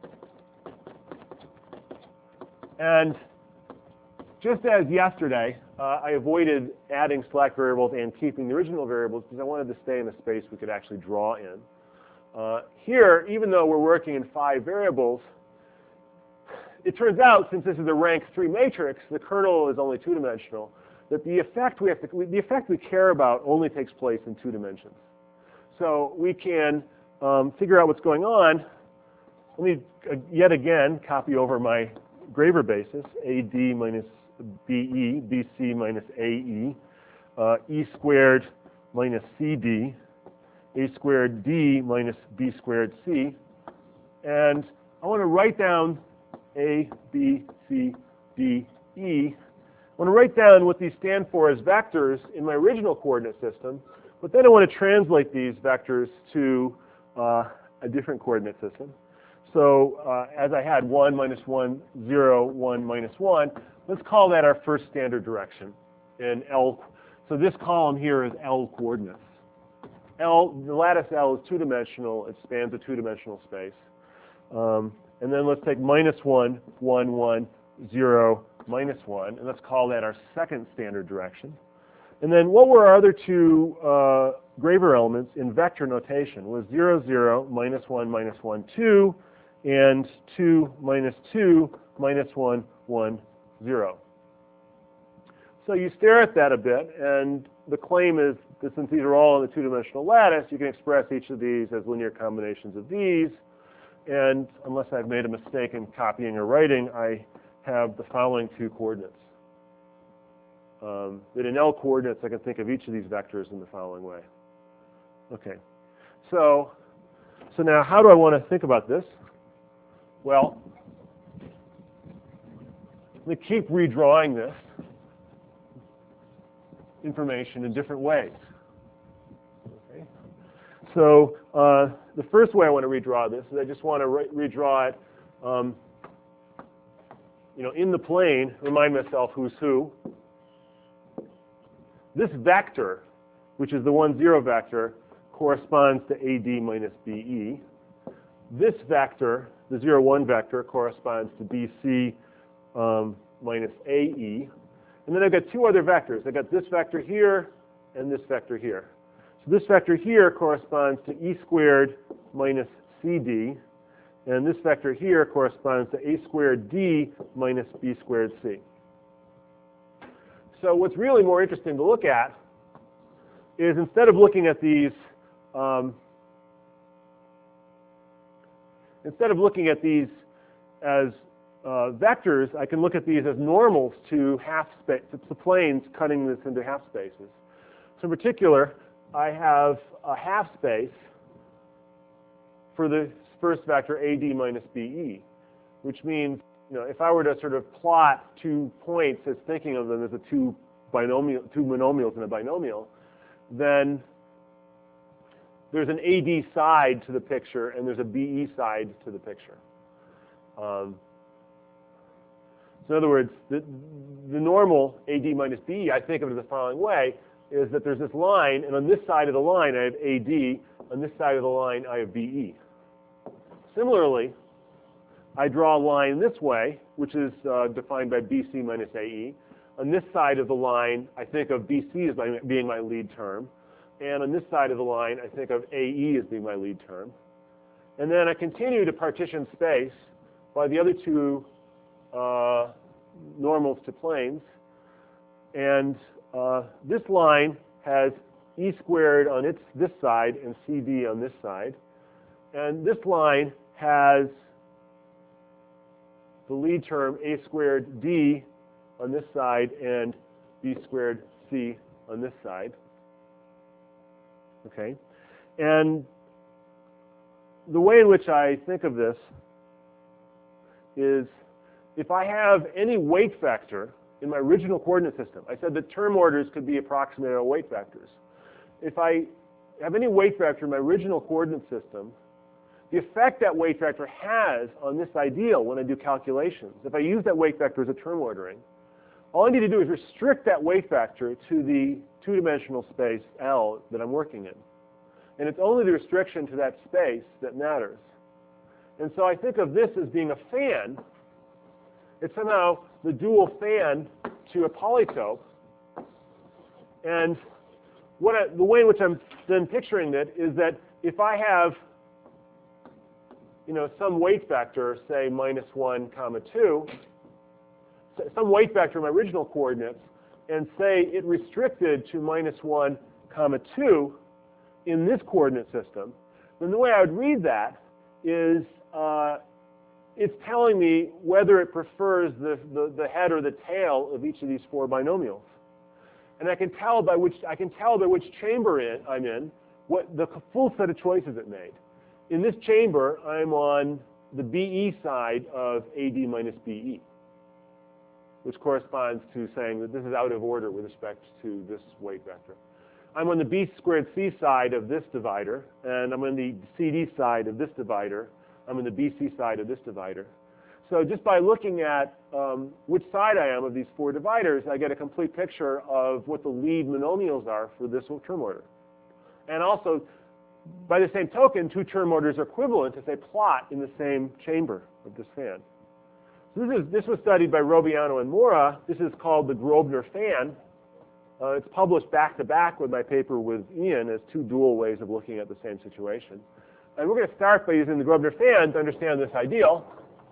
And just as yesterday, uh, I avoided adding slack variables and keeping the original variables because I wanted to stay in a space we could actually draw in. Uh, here, even though we're working in five variables, it turns out, since this is a rank three matrix, the kernel is only two-dimensional, that the effect we have to, the effect we care about only takes place in two dimensions. So we can um, figure out what's going on. Let me uh, yet again copy over my Graver basis: A D minus B E, B C minus A E, uh, E squared minus C D, A squared D minus B squared C, and I want to write down A, B, C, D, E. I want to write down what these stand for as vectors in my original coordinate system, but then I want to translate these vectors to uh, a different coordinate system. So uh, as I had one, minus one, zero, one, minus one, let's call that our first standard direction in L. So this column here is L coordinates. L, the lattice L is two-dimensional. It spans a two-dimensional space. Um, and then let's take minus one, one, one, zero, minus one, and let's call that our second standard direction. And then what were our other two uh, Graver elements in vector notation? Was zero, zero, minus one, minus one, two, and two, minus two, minus one, one, zero. So you stare at that a bit, and the claim is that since these are all in the two-dimensional lattice, you can express each of these as linear combinations of these. And unless I've made a mistake in copying or writing, I have the following two coordinates. Um, that in L coordinates, I can think of each of these vectors in the following way. Okay. So, so now how do I want to think about this? Well, let me keep redrawing this information in different ways. Okay. So uh, the first way I want to redraw this is I just want to re redraw it, um, you know, in the plane. Remind myself who's who. This vector, which is the one, zero vector, corresponds to A D minus B E. This vector, the zero, one vector, corresponds to B C um, minus A E. And then I've got two other vectors. I've got this vector here and this vector here. So this vector here corresponds to E squared minus C D. And this vector here corresponds to A squared D minus B squared C. So what's really more interesting to look at is instead of looking at these, um, instead of looking at these as uh, vectors, I can look at these as normals to half space, to planes cutting this into half spaces. So in particular, I have a half space for the first vector A D minus B E, which means, you know, if I were to sort of plot two points as thinking of them as a two binomial, two monomials in a binomial, then there's an A D side to the picture and there's a B E side to the picture. Um, so in other words, the, the normal A D minus B E, I think of it the following way, is that there's this line, and on this side of the line I have A D, on this side of the line I have B E. Similarly, I draw a line this way, which is uh, defined by B C minus A E. On this side of the line, I think of B C as my, being my lead term. And on this side of the line, I think of A E as being my lead term. And then I continue to partition space by the other two uh, normals to planes. And uh, this line has E squared on its this side and C D on this side. And this line has the lead term A squared D on this side and B squared C on this side. Okay, and the way in which I think of this is if I have any weight vector in my original coordinate system, I said that term orders could be approximated by weight vectors. If I have any weight vector in my original coordinate system, the effect that weight vector has on this ideal when I do calculations, if I use that weight vector as a term ordering, all I need to do is restrict that weight vector to the two-dimensional space L that I'm working in. And it's only the restriction to that space that matters. And so I think of this as being a fan. It's somehow the dual fan to a polytope. And what I, the way in which I'm then picturing it is that if I have you know, some weight vector, say minus one comma two, some weight vector in my original coordinates, and say it restricted to minus one comma two in this coordinate system, then the way I would read that is uh, it's telling me whether it prefers the, the, the head or the tail of each of these four binomials. And I can tell by which, I can tell by which chamber in, I'm in what the full set of choices it made. In this chamber, I'm on the B E side of A D minus B E, which corresponds to saying that this is out of order with respect to this weight vector. I'm on the B squared C side of this divider, and I'm on the C D side of this divider. I'm on the B C side of this divider. So just by looking at um, which side I am of these four dividers, I get a complete picture of what the lead monomials are for this term order. And also, by the same token, two term orders are equivalent if they plot in the same chamber of this fan. So this, is, this was studied by Robiano and Mora. This is called the Grobner fan. Uh, it's published back-to-back with my paper with Ian as two dual ways of looking at the same situation. And we're going to start by using the Grobner fan to understand this ideal.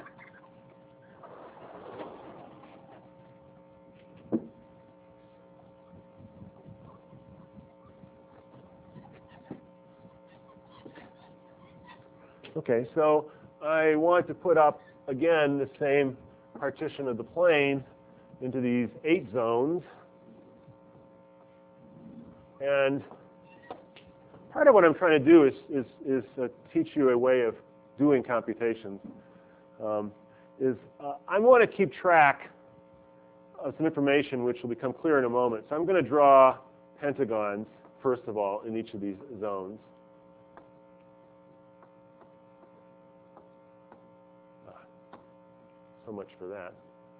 Okay, so I want to put up, again, the same partition of the plane into these eight zones. And part of what I'm trying to do is, is, is uh, teach you a way of doing computations. Um, is uh, I want to keep track of some information which will become clear in a moment. So I'm going to draw pentagons, first of all, in each of these zones. So much for that.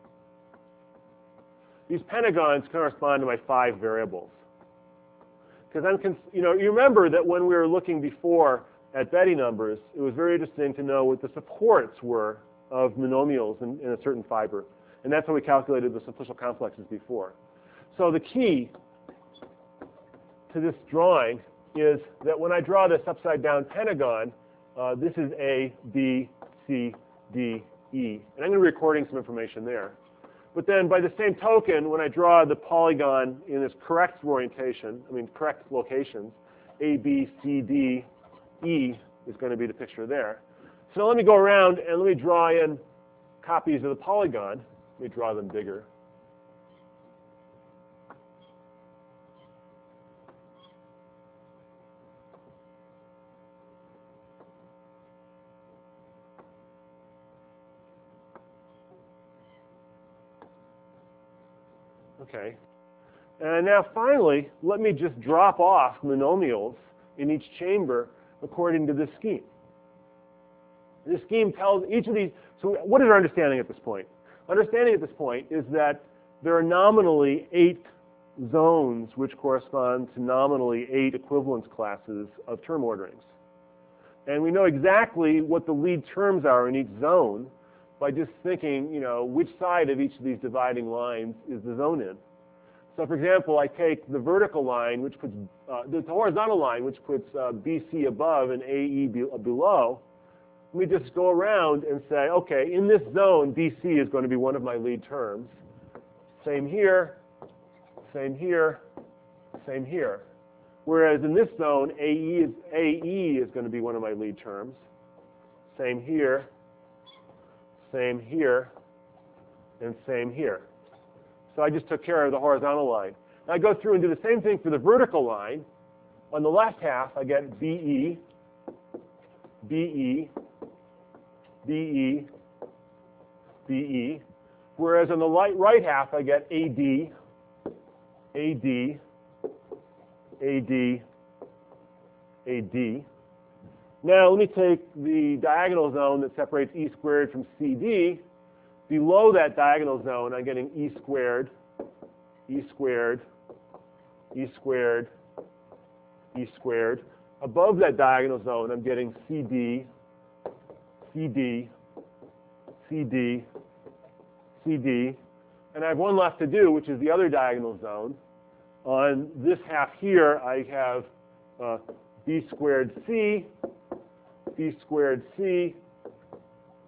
These pentagons correspond to my five variables. Because I'm, you know, you remember that when we were looking before at Betti numbers, it was very interesting to know what the supports were of monomials in, in a certain fiber. And that's how we calculated the simplicial complexes before. So the key to this drawing is that when I draw this upside down pentagon, uh, this is A, B, C, D, E. And I'm going to be recording some information there. But then by the same token, when I draw the polygon in its correct orientation, I mean correct locations, A, B, C, D, E is going to be the picture there. So now let me go around and let me draw in copies of the polygon. Let me draw them bigger. Okay. And now finally, let me just drop off monomials in each chamber according to this scheme. This scheme tells each of these, so what is our understanding at this point? Understanding at this point is that there are nominally eight zones which correspond to nominally eight equivalence classes of term orderings. And we know exactly what the lead terms are in each zone by just thinking, you know, which side of each of these dividing lines is the zone in. So for example, I take the vertical line, which puts, uh, the horizontal line, which puts uh, B C above and A E be below. Let me just go around and say, okay, in this zone, B C is going to be one of my lead terms. Same here, same here, same here. Whereas in this zone, A E is, A E is going to be one of my lead terms. Same here, same here, and same here. So I just took care of the horizontal line. Now I go through and do the same thing for the vertical line. On the left half, I get B E, B E, B E, B E. Whereas on the right half, I get A D, A D, A D, A D. Now let me take the diagonal zone that separates E squared from C D. Below that diagonal zone, I'm getting E squared, E squared, E squared, E squared. Above that diagonal zone, I'm getting C D, C D, C D, C D. And I have one left to do, which is the other diagonal zone. On this half here, I have uh, B squared C, B squared C,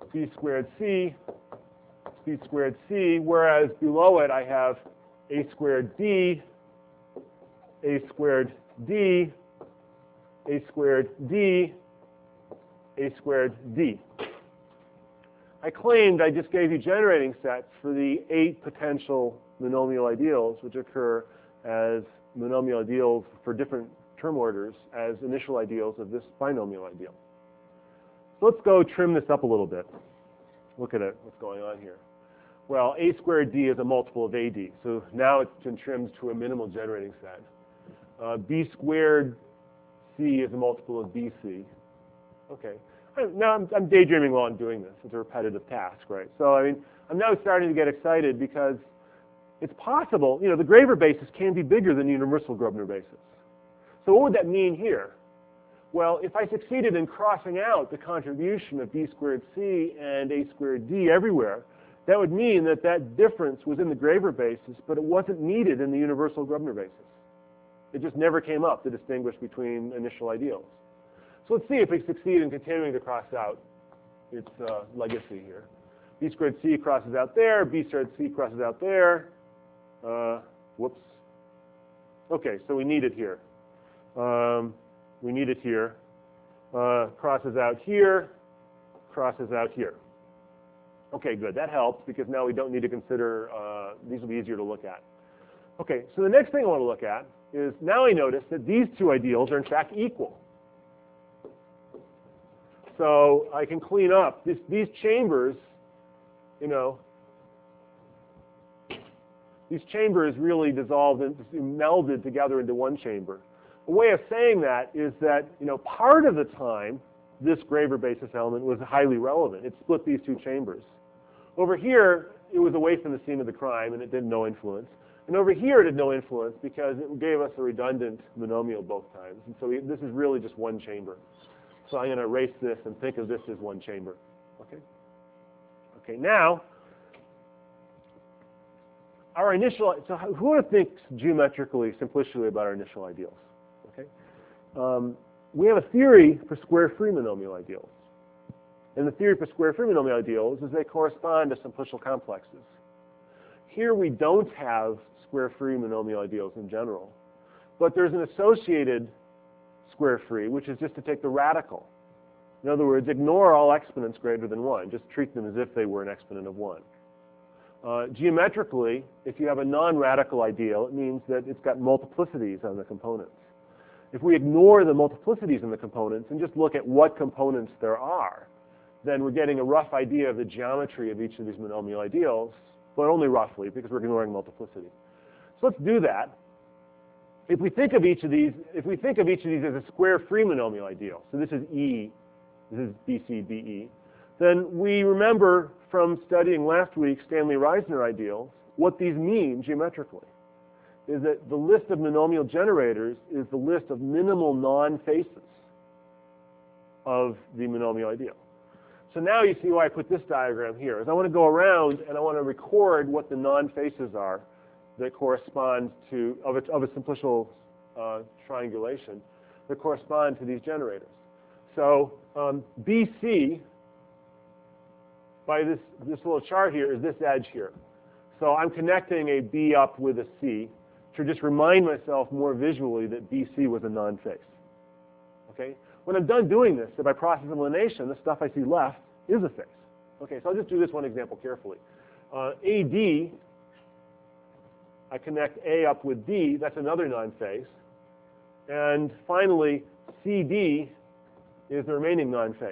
b squared c, b squared c, whereas below it I have a squared d, a squared d, a squared d, a squared d. I claimed I just gave you generating sets for the eight potential monomial ideals which occur as monomial ideals for different term orders as initial ideals of this binomial ideal. So let's go trim this up a little bit. Look at it, what's going on here. Well, a squared d is a multiple of ad, so now it's been trimmed to a minimal generating set. Uh, b squared c is a multiple of bc. Okay. Now I'm, I'm daydreaming while I'm doing this. It's a repetitive task, right? So I mean, I'm now starting to get excited because it's possible, you know, the Graver basis can be bigger than the universal Grobner basis. So what would that mean here? Well, if I succeeded in crossing out the contribution of b squared c and a squared d everywhere, that would mean that that difference was in the Graver basis, but it wasn't needed in the universal Grobner basis. It just never came up to distinguish between initial ideals. So let's see if we succeed in continuing to cross out its uh, legacy here. B squared c crosses out there, b squared c crosses out there. Uh, whoops. Okay, so we need it here. Um, we need it here. Uh, crosses out here, crosses out here. Okay, good. That helps because now we don't need to consider, uh, these will be easier to look at. Okay, so the next thing I want to look at is now I notice that these two ideals are in fact equal. So I can clean up this, these chambers, you know, these chambers really dissolved and melded together into one chamber. A way of saying that is that, you know, part of the time this Graver basis element was highly relevant. It split these two chambers. Over here, it was away from the scene of the crime and it did no influence. And over here, it had no influence because it gave us a redundant monomial both times. And so we, this is really just one chamber. So I'm going to erase this and think of this as one chamber. Okay? Okay, now, our initial, so who thinks geometrically, simplistically about our initial ideals? Okay? Um, we have a theory for square-free monomial ideals. And the theory for square-free monomial ideals is they correspond to simplicial complexes. Here we don't have square-free monomial ideals in general, but there's an associated square-free, which is just to take the radical. In other words, ignore all exponents greater than one. Just treat them as if they were an exponent of one. Uh, geometrically, if you have a non-radical ideal, it means that it's got multiplicities on the components. If we ignore the multiplicities in the components and just look at what components there are, then we're getting a rough idea of the geometry of each of these monomial ideals, but only roughly because we're ignoring multiplicity. So let's do that. If we think of each of these, if we think of each of these as a square-free monomial ideal, so this is E, this is B C, B E, then we remember from studying last week Stanley Reisner ideals, what these mean geometrically is that the list of monomial generators is the list of minimal non-faces of the monomial ideal. So now you see why I put this diagram here, is I want to go around and I want to record what the non-faces are that correspond to, of a, of a simplicial uh, triangulation, that correspond to these generators. So um, B C, by this, this little chart here, is this edge here. So I'm connecting a B up with a C to just remind myself more visually that B C was a non-face. Okay? When I'm done doing this, by process of elimination, the stuff I see left is a face. Okay, so I'll just do this one example carefully. Uh, A D, I connect A up with D, that's another non-face. And finally, C D is the remaining non-face.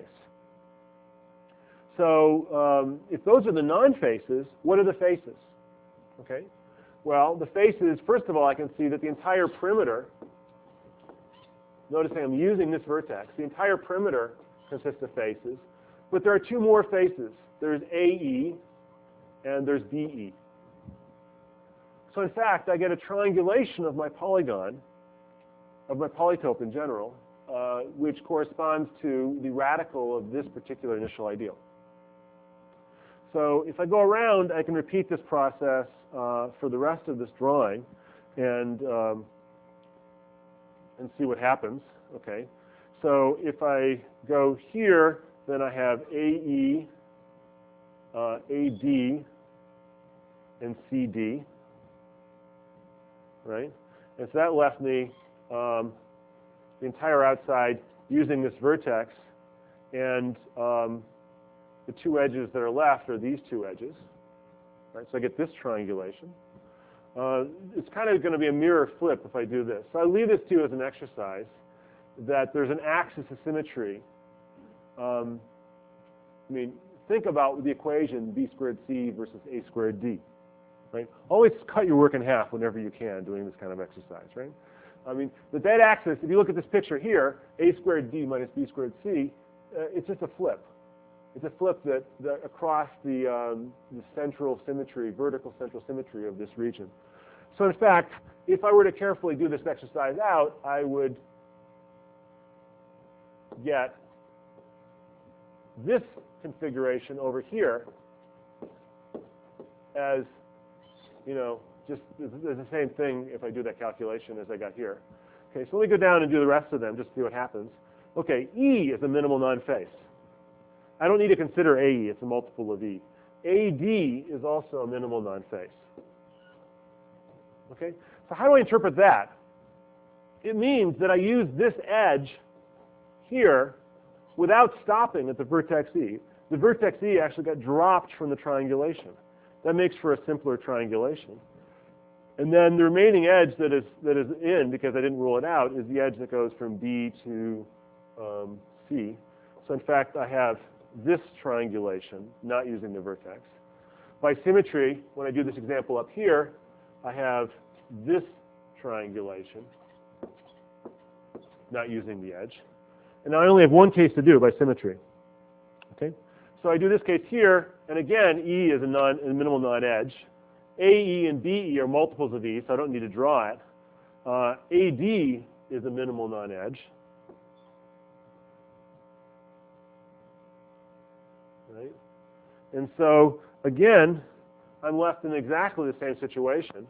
So um, if those are the non-faces, what are the faces? Okay, well, the faces, first of all, I can see that the entire perimeter, noticing I'm using this vertex, the entire perimeter consists of faces, but there are two more faces. There's A E and there's D E. So in fact, I get a triangulation of my polygon, of my polytope in general, uh, which corresponds to the radical of this particular initial ideal. So if I go around, I can repeat this process uh, for the rest of this drawing and, um, and see what happens. Okay. So if I go here, then I have A E uh, A D and C D, right? And so that left me um, the entire outside using this vertex, and um, the two edges that are left are these two edges, right? So I get this triangulation. Uh, it's kind of going to be a mirror flip if I do this. So I leave this to you as an exercise, that there's an axis of symmetry. Um, I mean, think about the equation b squared c versus a squared d, right? Always cut your work in half whenever you can doing this kind of exercise, right? I mean, the that axis, if you look at this picture here, a squared d minus b squared c, uh, it's just a flip. It's a flip that, that across the, um, the central symmetry, vertical central symmetry of this region. So in fact, if I were to carefully do this exercise out, I would get this configuration over here as, you know, just there's the same thing if I do that calculation as I got here. Okay, so let me go down and do the rest of them just to see what happens. Okay, E is a minimal non-face. I don't need to consider A E, it's a multiple of E. A D is also a minimal non-face. Okay, so how do I interpret that? It means that I use this edge here without stopping at the vertex E. The vertex E actually got dropped from the triangulation. That makes for a simpler triangulation. And then the remaining edge that is, that is in, because I didn't rule it out, is the edge that goes from B to um, C. So in fact, I have this triangulation, not using the vertex. By symmetry, when I do this example up here, I have this triangulation, not using the edge. And now I only have one case to do by symmetry. Okay? So I do this case here, and again, E is a, non, a minimal non-edge. A E and B E are multiples of E, so I don't need to draw it. Uh, A D is a minimal non-edge. Right? And so, again, I'm left in exactly the same situation.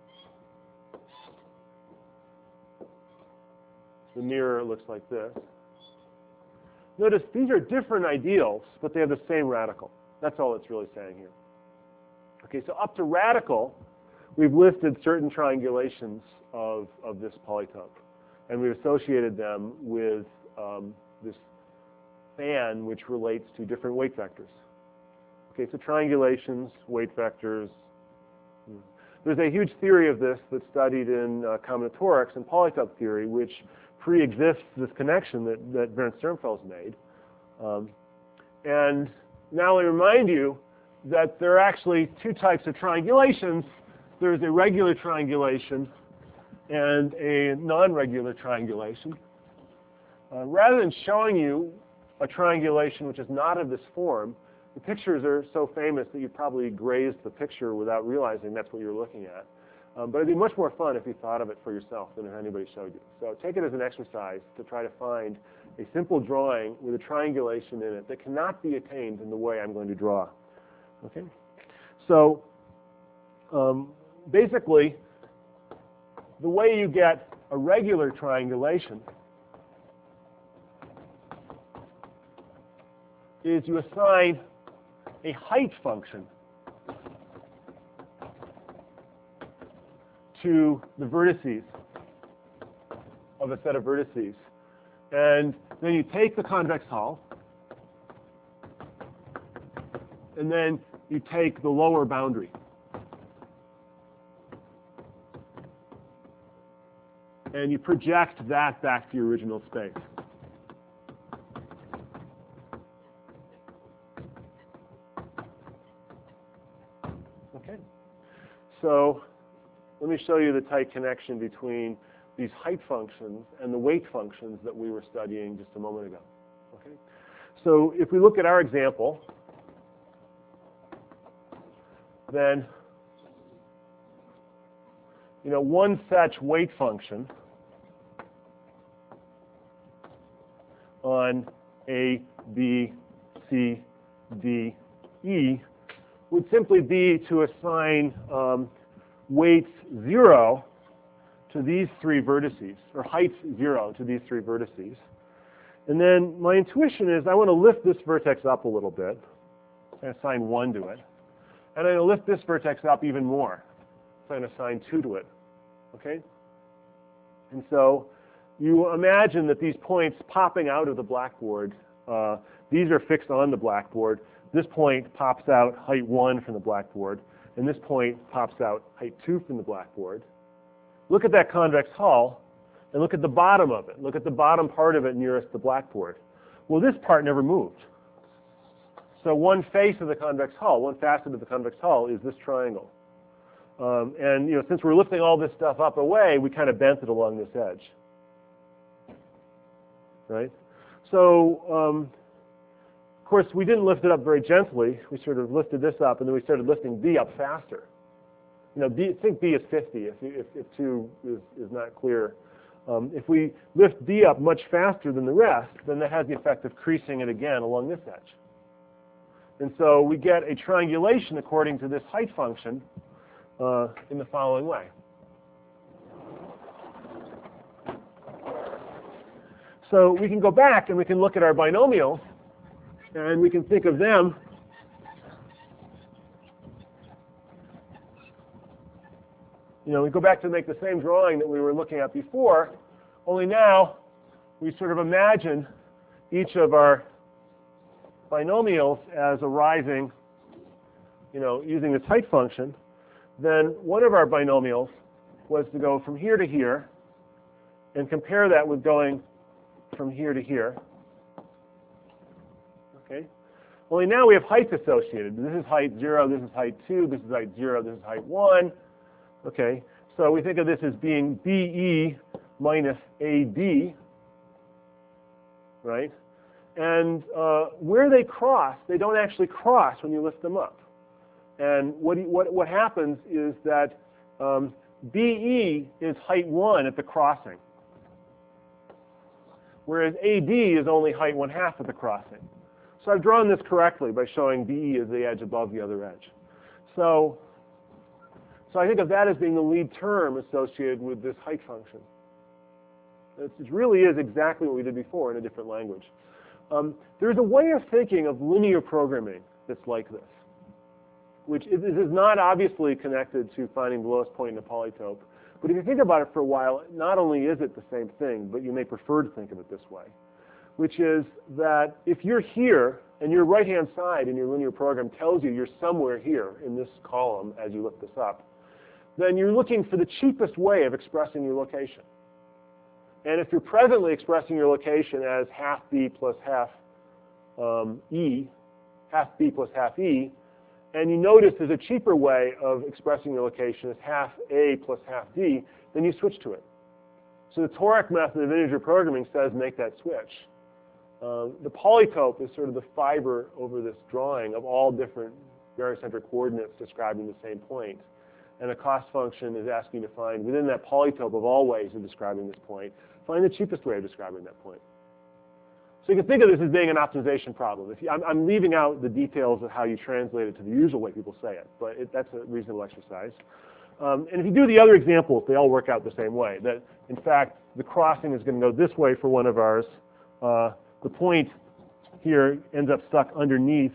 The mirror looks like this. Notice these are different ideals, but they have the same radical. That's all it's really saying here. Okay, so up to radical, we've listed certain triangulations of, of this polytope. And we've associated them with um, this fan, which relates to different weight vectors. Okay, so triangulations, weight vectors. There's a huge theory of this that's studied in uh, combinatorics and polytope theory, which pre-exists this connection that, that Bernd Sternfels made. Um, and now I remind you that there are actually two types of triangulations. There's a regular triangulation and a non-regular triangulation. Uh, rather than showing you a triangulation which is not of this form, the pictures are so famous that you probably grazed the picture without realizing that's what you're looking at. Um, but it'd be much more fun if you thought of it for yourself than if anybody showed you. So take it as an exercise to try to find a simple drawing with a triangulation in it that cannot be attained in the way I'm going to draw. Okay? So um, basically, the way you get a regular triangulation is you assign a height function to the vertices of a set of vertices. And then you take the convex hull, and then you take the lower boundary. And you project that back to your original space. Okay. So let me show you the tight connection between these height functions and the weight functions that we were studying just a moment ago. Okay. So if we look at our example, then you know one such weight function on A, B, C, D, E would simply be to assign um, weights zero to these three vertices, or heights zero to these three vertices. And then my intuition is I want to lift this vertex up a little bit. I'm going to assign one to it. And I'm going to lift this vertex up even more. So I'm going to assign two to it. Okay? And so you imagine that these points popping out of the blackboard, uh, these are fixed on the blackboard. This point pops out height one from the blackboard, and this point pops out height two from the blackboard. Look at that convex hull, and look at the bottom of it. Look at the bottom part of it nearest the blackboard. Well, this part never moved. So one face of the convex hull, one facet of the convex hull is this triangle. Um, and you know, since we're lifting all this stuff up away, we kind of bent it along this edge. Right? So, um, of course, we didn't lift it up very gently. We sort of lifted this up, and then we started lifting B up faster. You know, B, think B is fifty if, if, if two is, is not clear. Um, if we lift B up much faster than the rest, then that has the effect of creasing it again along this edge. And so we get a triangulation according to this height function uh, in the following way. So we can go back and we can look at our binomials, and we can think of them you know, we go back to make the same drawing that we were looking at before, only now we sort of imagine each of our binomials as arising, you know, using this height function. Then one of our binomials was to go from here to here and compare that with going from here to here. Okay? Only now we have heights associated. This is height zero, this is height two, this is height zero, this is height one. Okay, so we think of this as being B E minus A D, right? And uh, where they cross, they don't actually cross when you lift them up. And what, what, what happens is that um, B E is height one at the crossing, whereas A D is only height one half at the crossing. So I've drawn this correctly by showing B E as the edge above the other edge. So So I think of that as being the lead term associated with this height function. It really is exactly what we did before in a different language. Um, there's a way of thinking of linear programming that's like this, which is, is not obviously connected to finding the lowest point in a polytope. But if you think about it for a while, not only is it the same thing, but you may prefer to think of it this way, which is that if you're here and your right-hand side in your linear program tells you you're somewhere here in this column as you lift this up, then you're looking for the cheapest way of expressing your location. And if you're presently expressing your location as half B plus half um, E, half B plus half E, and you notice there's a cheaper way of expressing your location as half A plus half D, then you switch to it. So the toric method of integer programming says make that switch. Uh, the polytope is sort of the fiber over this drawing of all different barycentric coordinates describing the same point. And a cost function is asking you to find, within that polytope of all ways of describing this point, find the cheapest way of describing that point. So you can think of this as being an optimization problem. If you, I'm, I'm leaving out the details of how you translate it to the usual way people say it, but it, that's a reasonable exercise. Um, and if you do the other examples, they all work out the same way. That, in fact, the crossing is going to go this way for one of ours. Uh, the point here ends up stuck underneath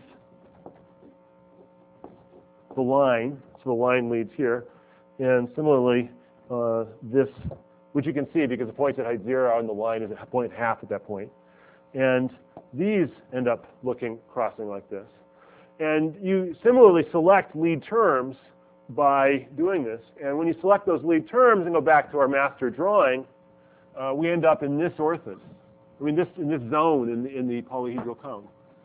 the line. So the line leads here. And similarly, uh, this, which you can see because the point's at height zero and the line is at point half at that point. And these end up looking crossing like this. And you similarly select lead terms by doing this. And when you select those lead terms and go back to our master drawing, uh, we end up in this orthon. I mean, this in this zone in the, in the polyhedral cone.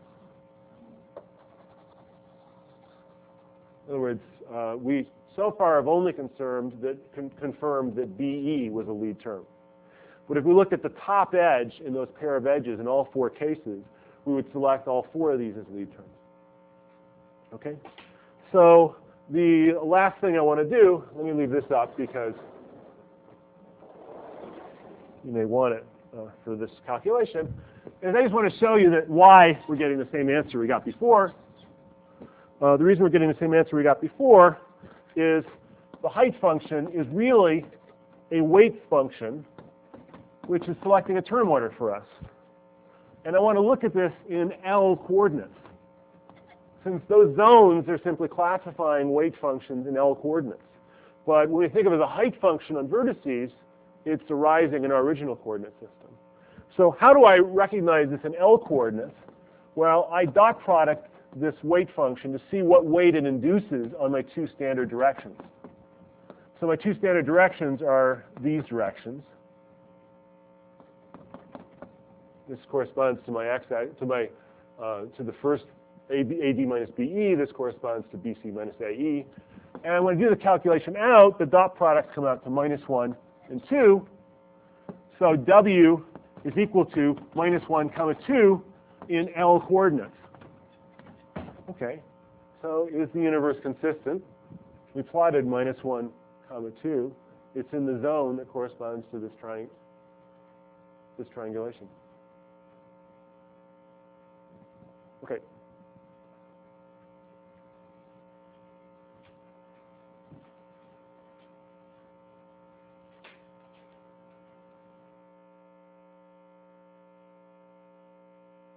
In other words, uh, we so far have only confirmed that, con confirmed that B E was a lead term. But if we looked at the top edge in those pair of edges in all four cases, we would select all four of these as lead terms. Okay? So the last thing I want to do, let me leave this up because you may want it uh, for this calculation, is I just want to show you that why we're getting the same answer we got before. Uh, the reason we're getting the same answer we got before is the height function is really a weight function, which is selecting a term order for us. And I want to look at this in L coordinates. since those zones are simply classifying weight functions in L coordinates. But when we think of it as a height function on vertices, it's arising in our original coordinate system. So how do I recognize this in L coordinates? Well, I dot product this weight function to see what weight it induces on my two standard directions. So my two standard directions are these directions. This corresponds to my x to my uh, to the first A B, A D minus B E. This corresponds to B C minus A E. And when I do the calculation out, the dot products come out to minus one and two. So W is equal to minus one comma two in L coordinates. Okay, so is the universe consistent? We plotted minus one comma two. It's in the zone that corresponds to this triang this triangulation. Okay.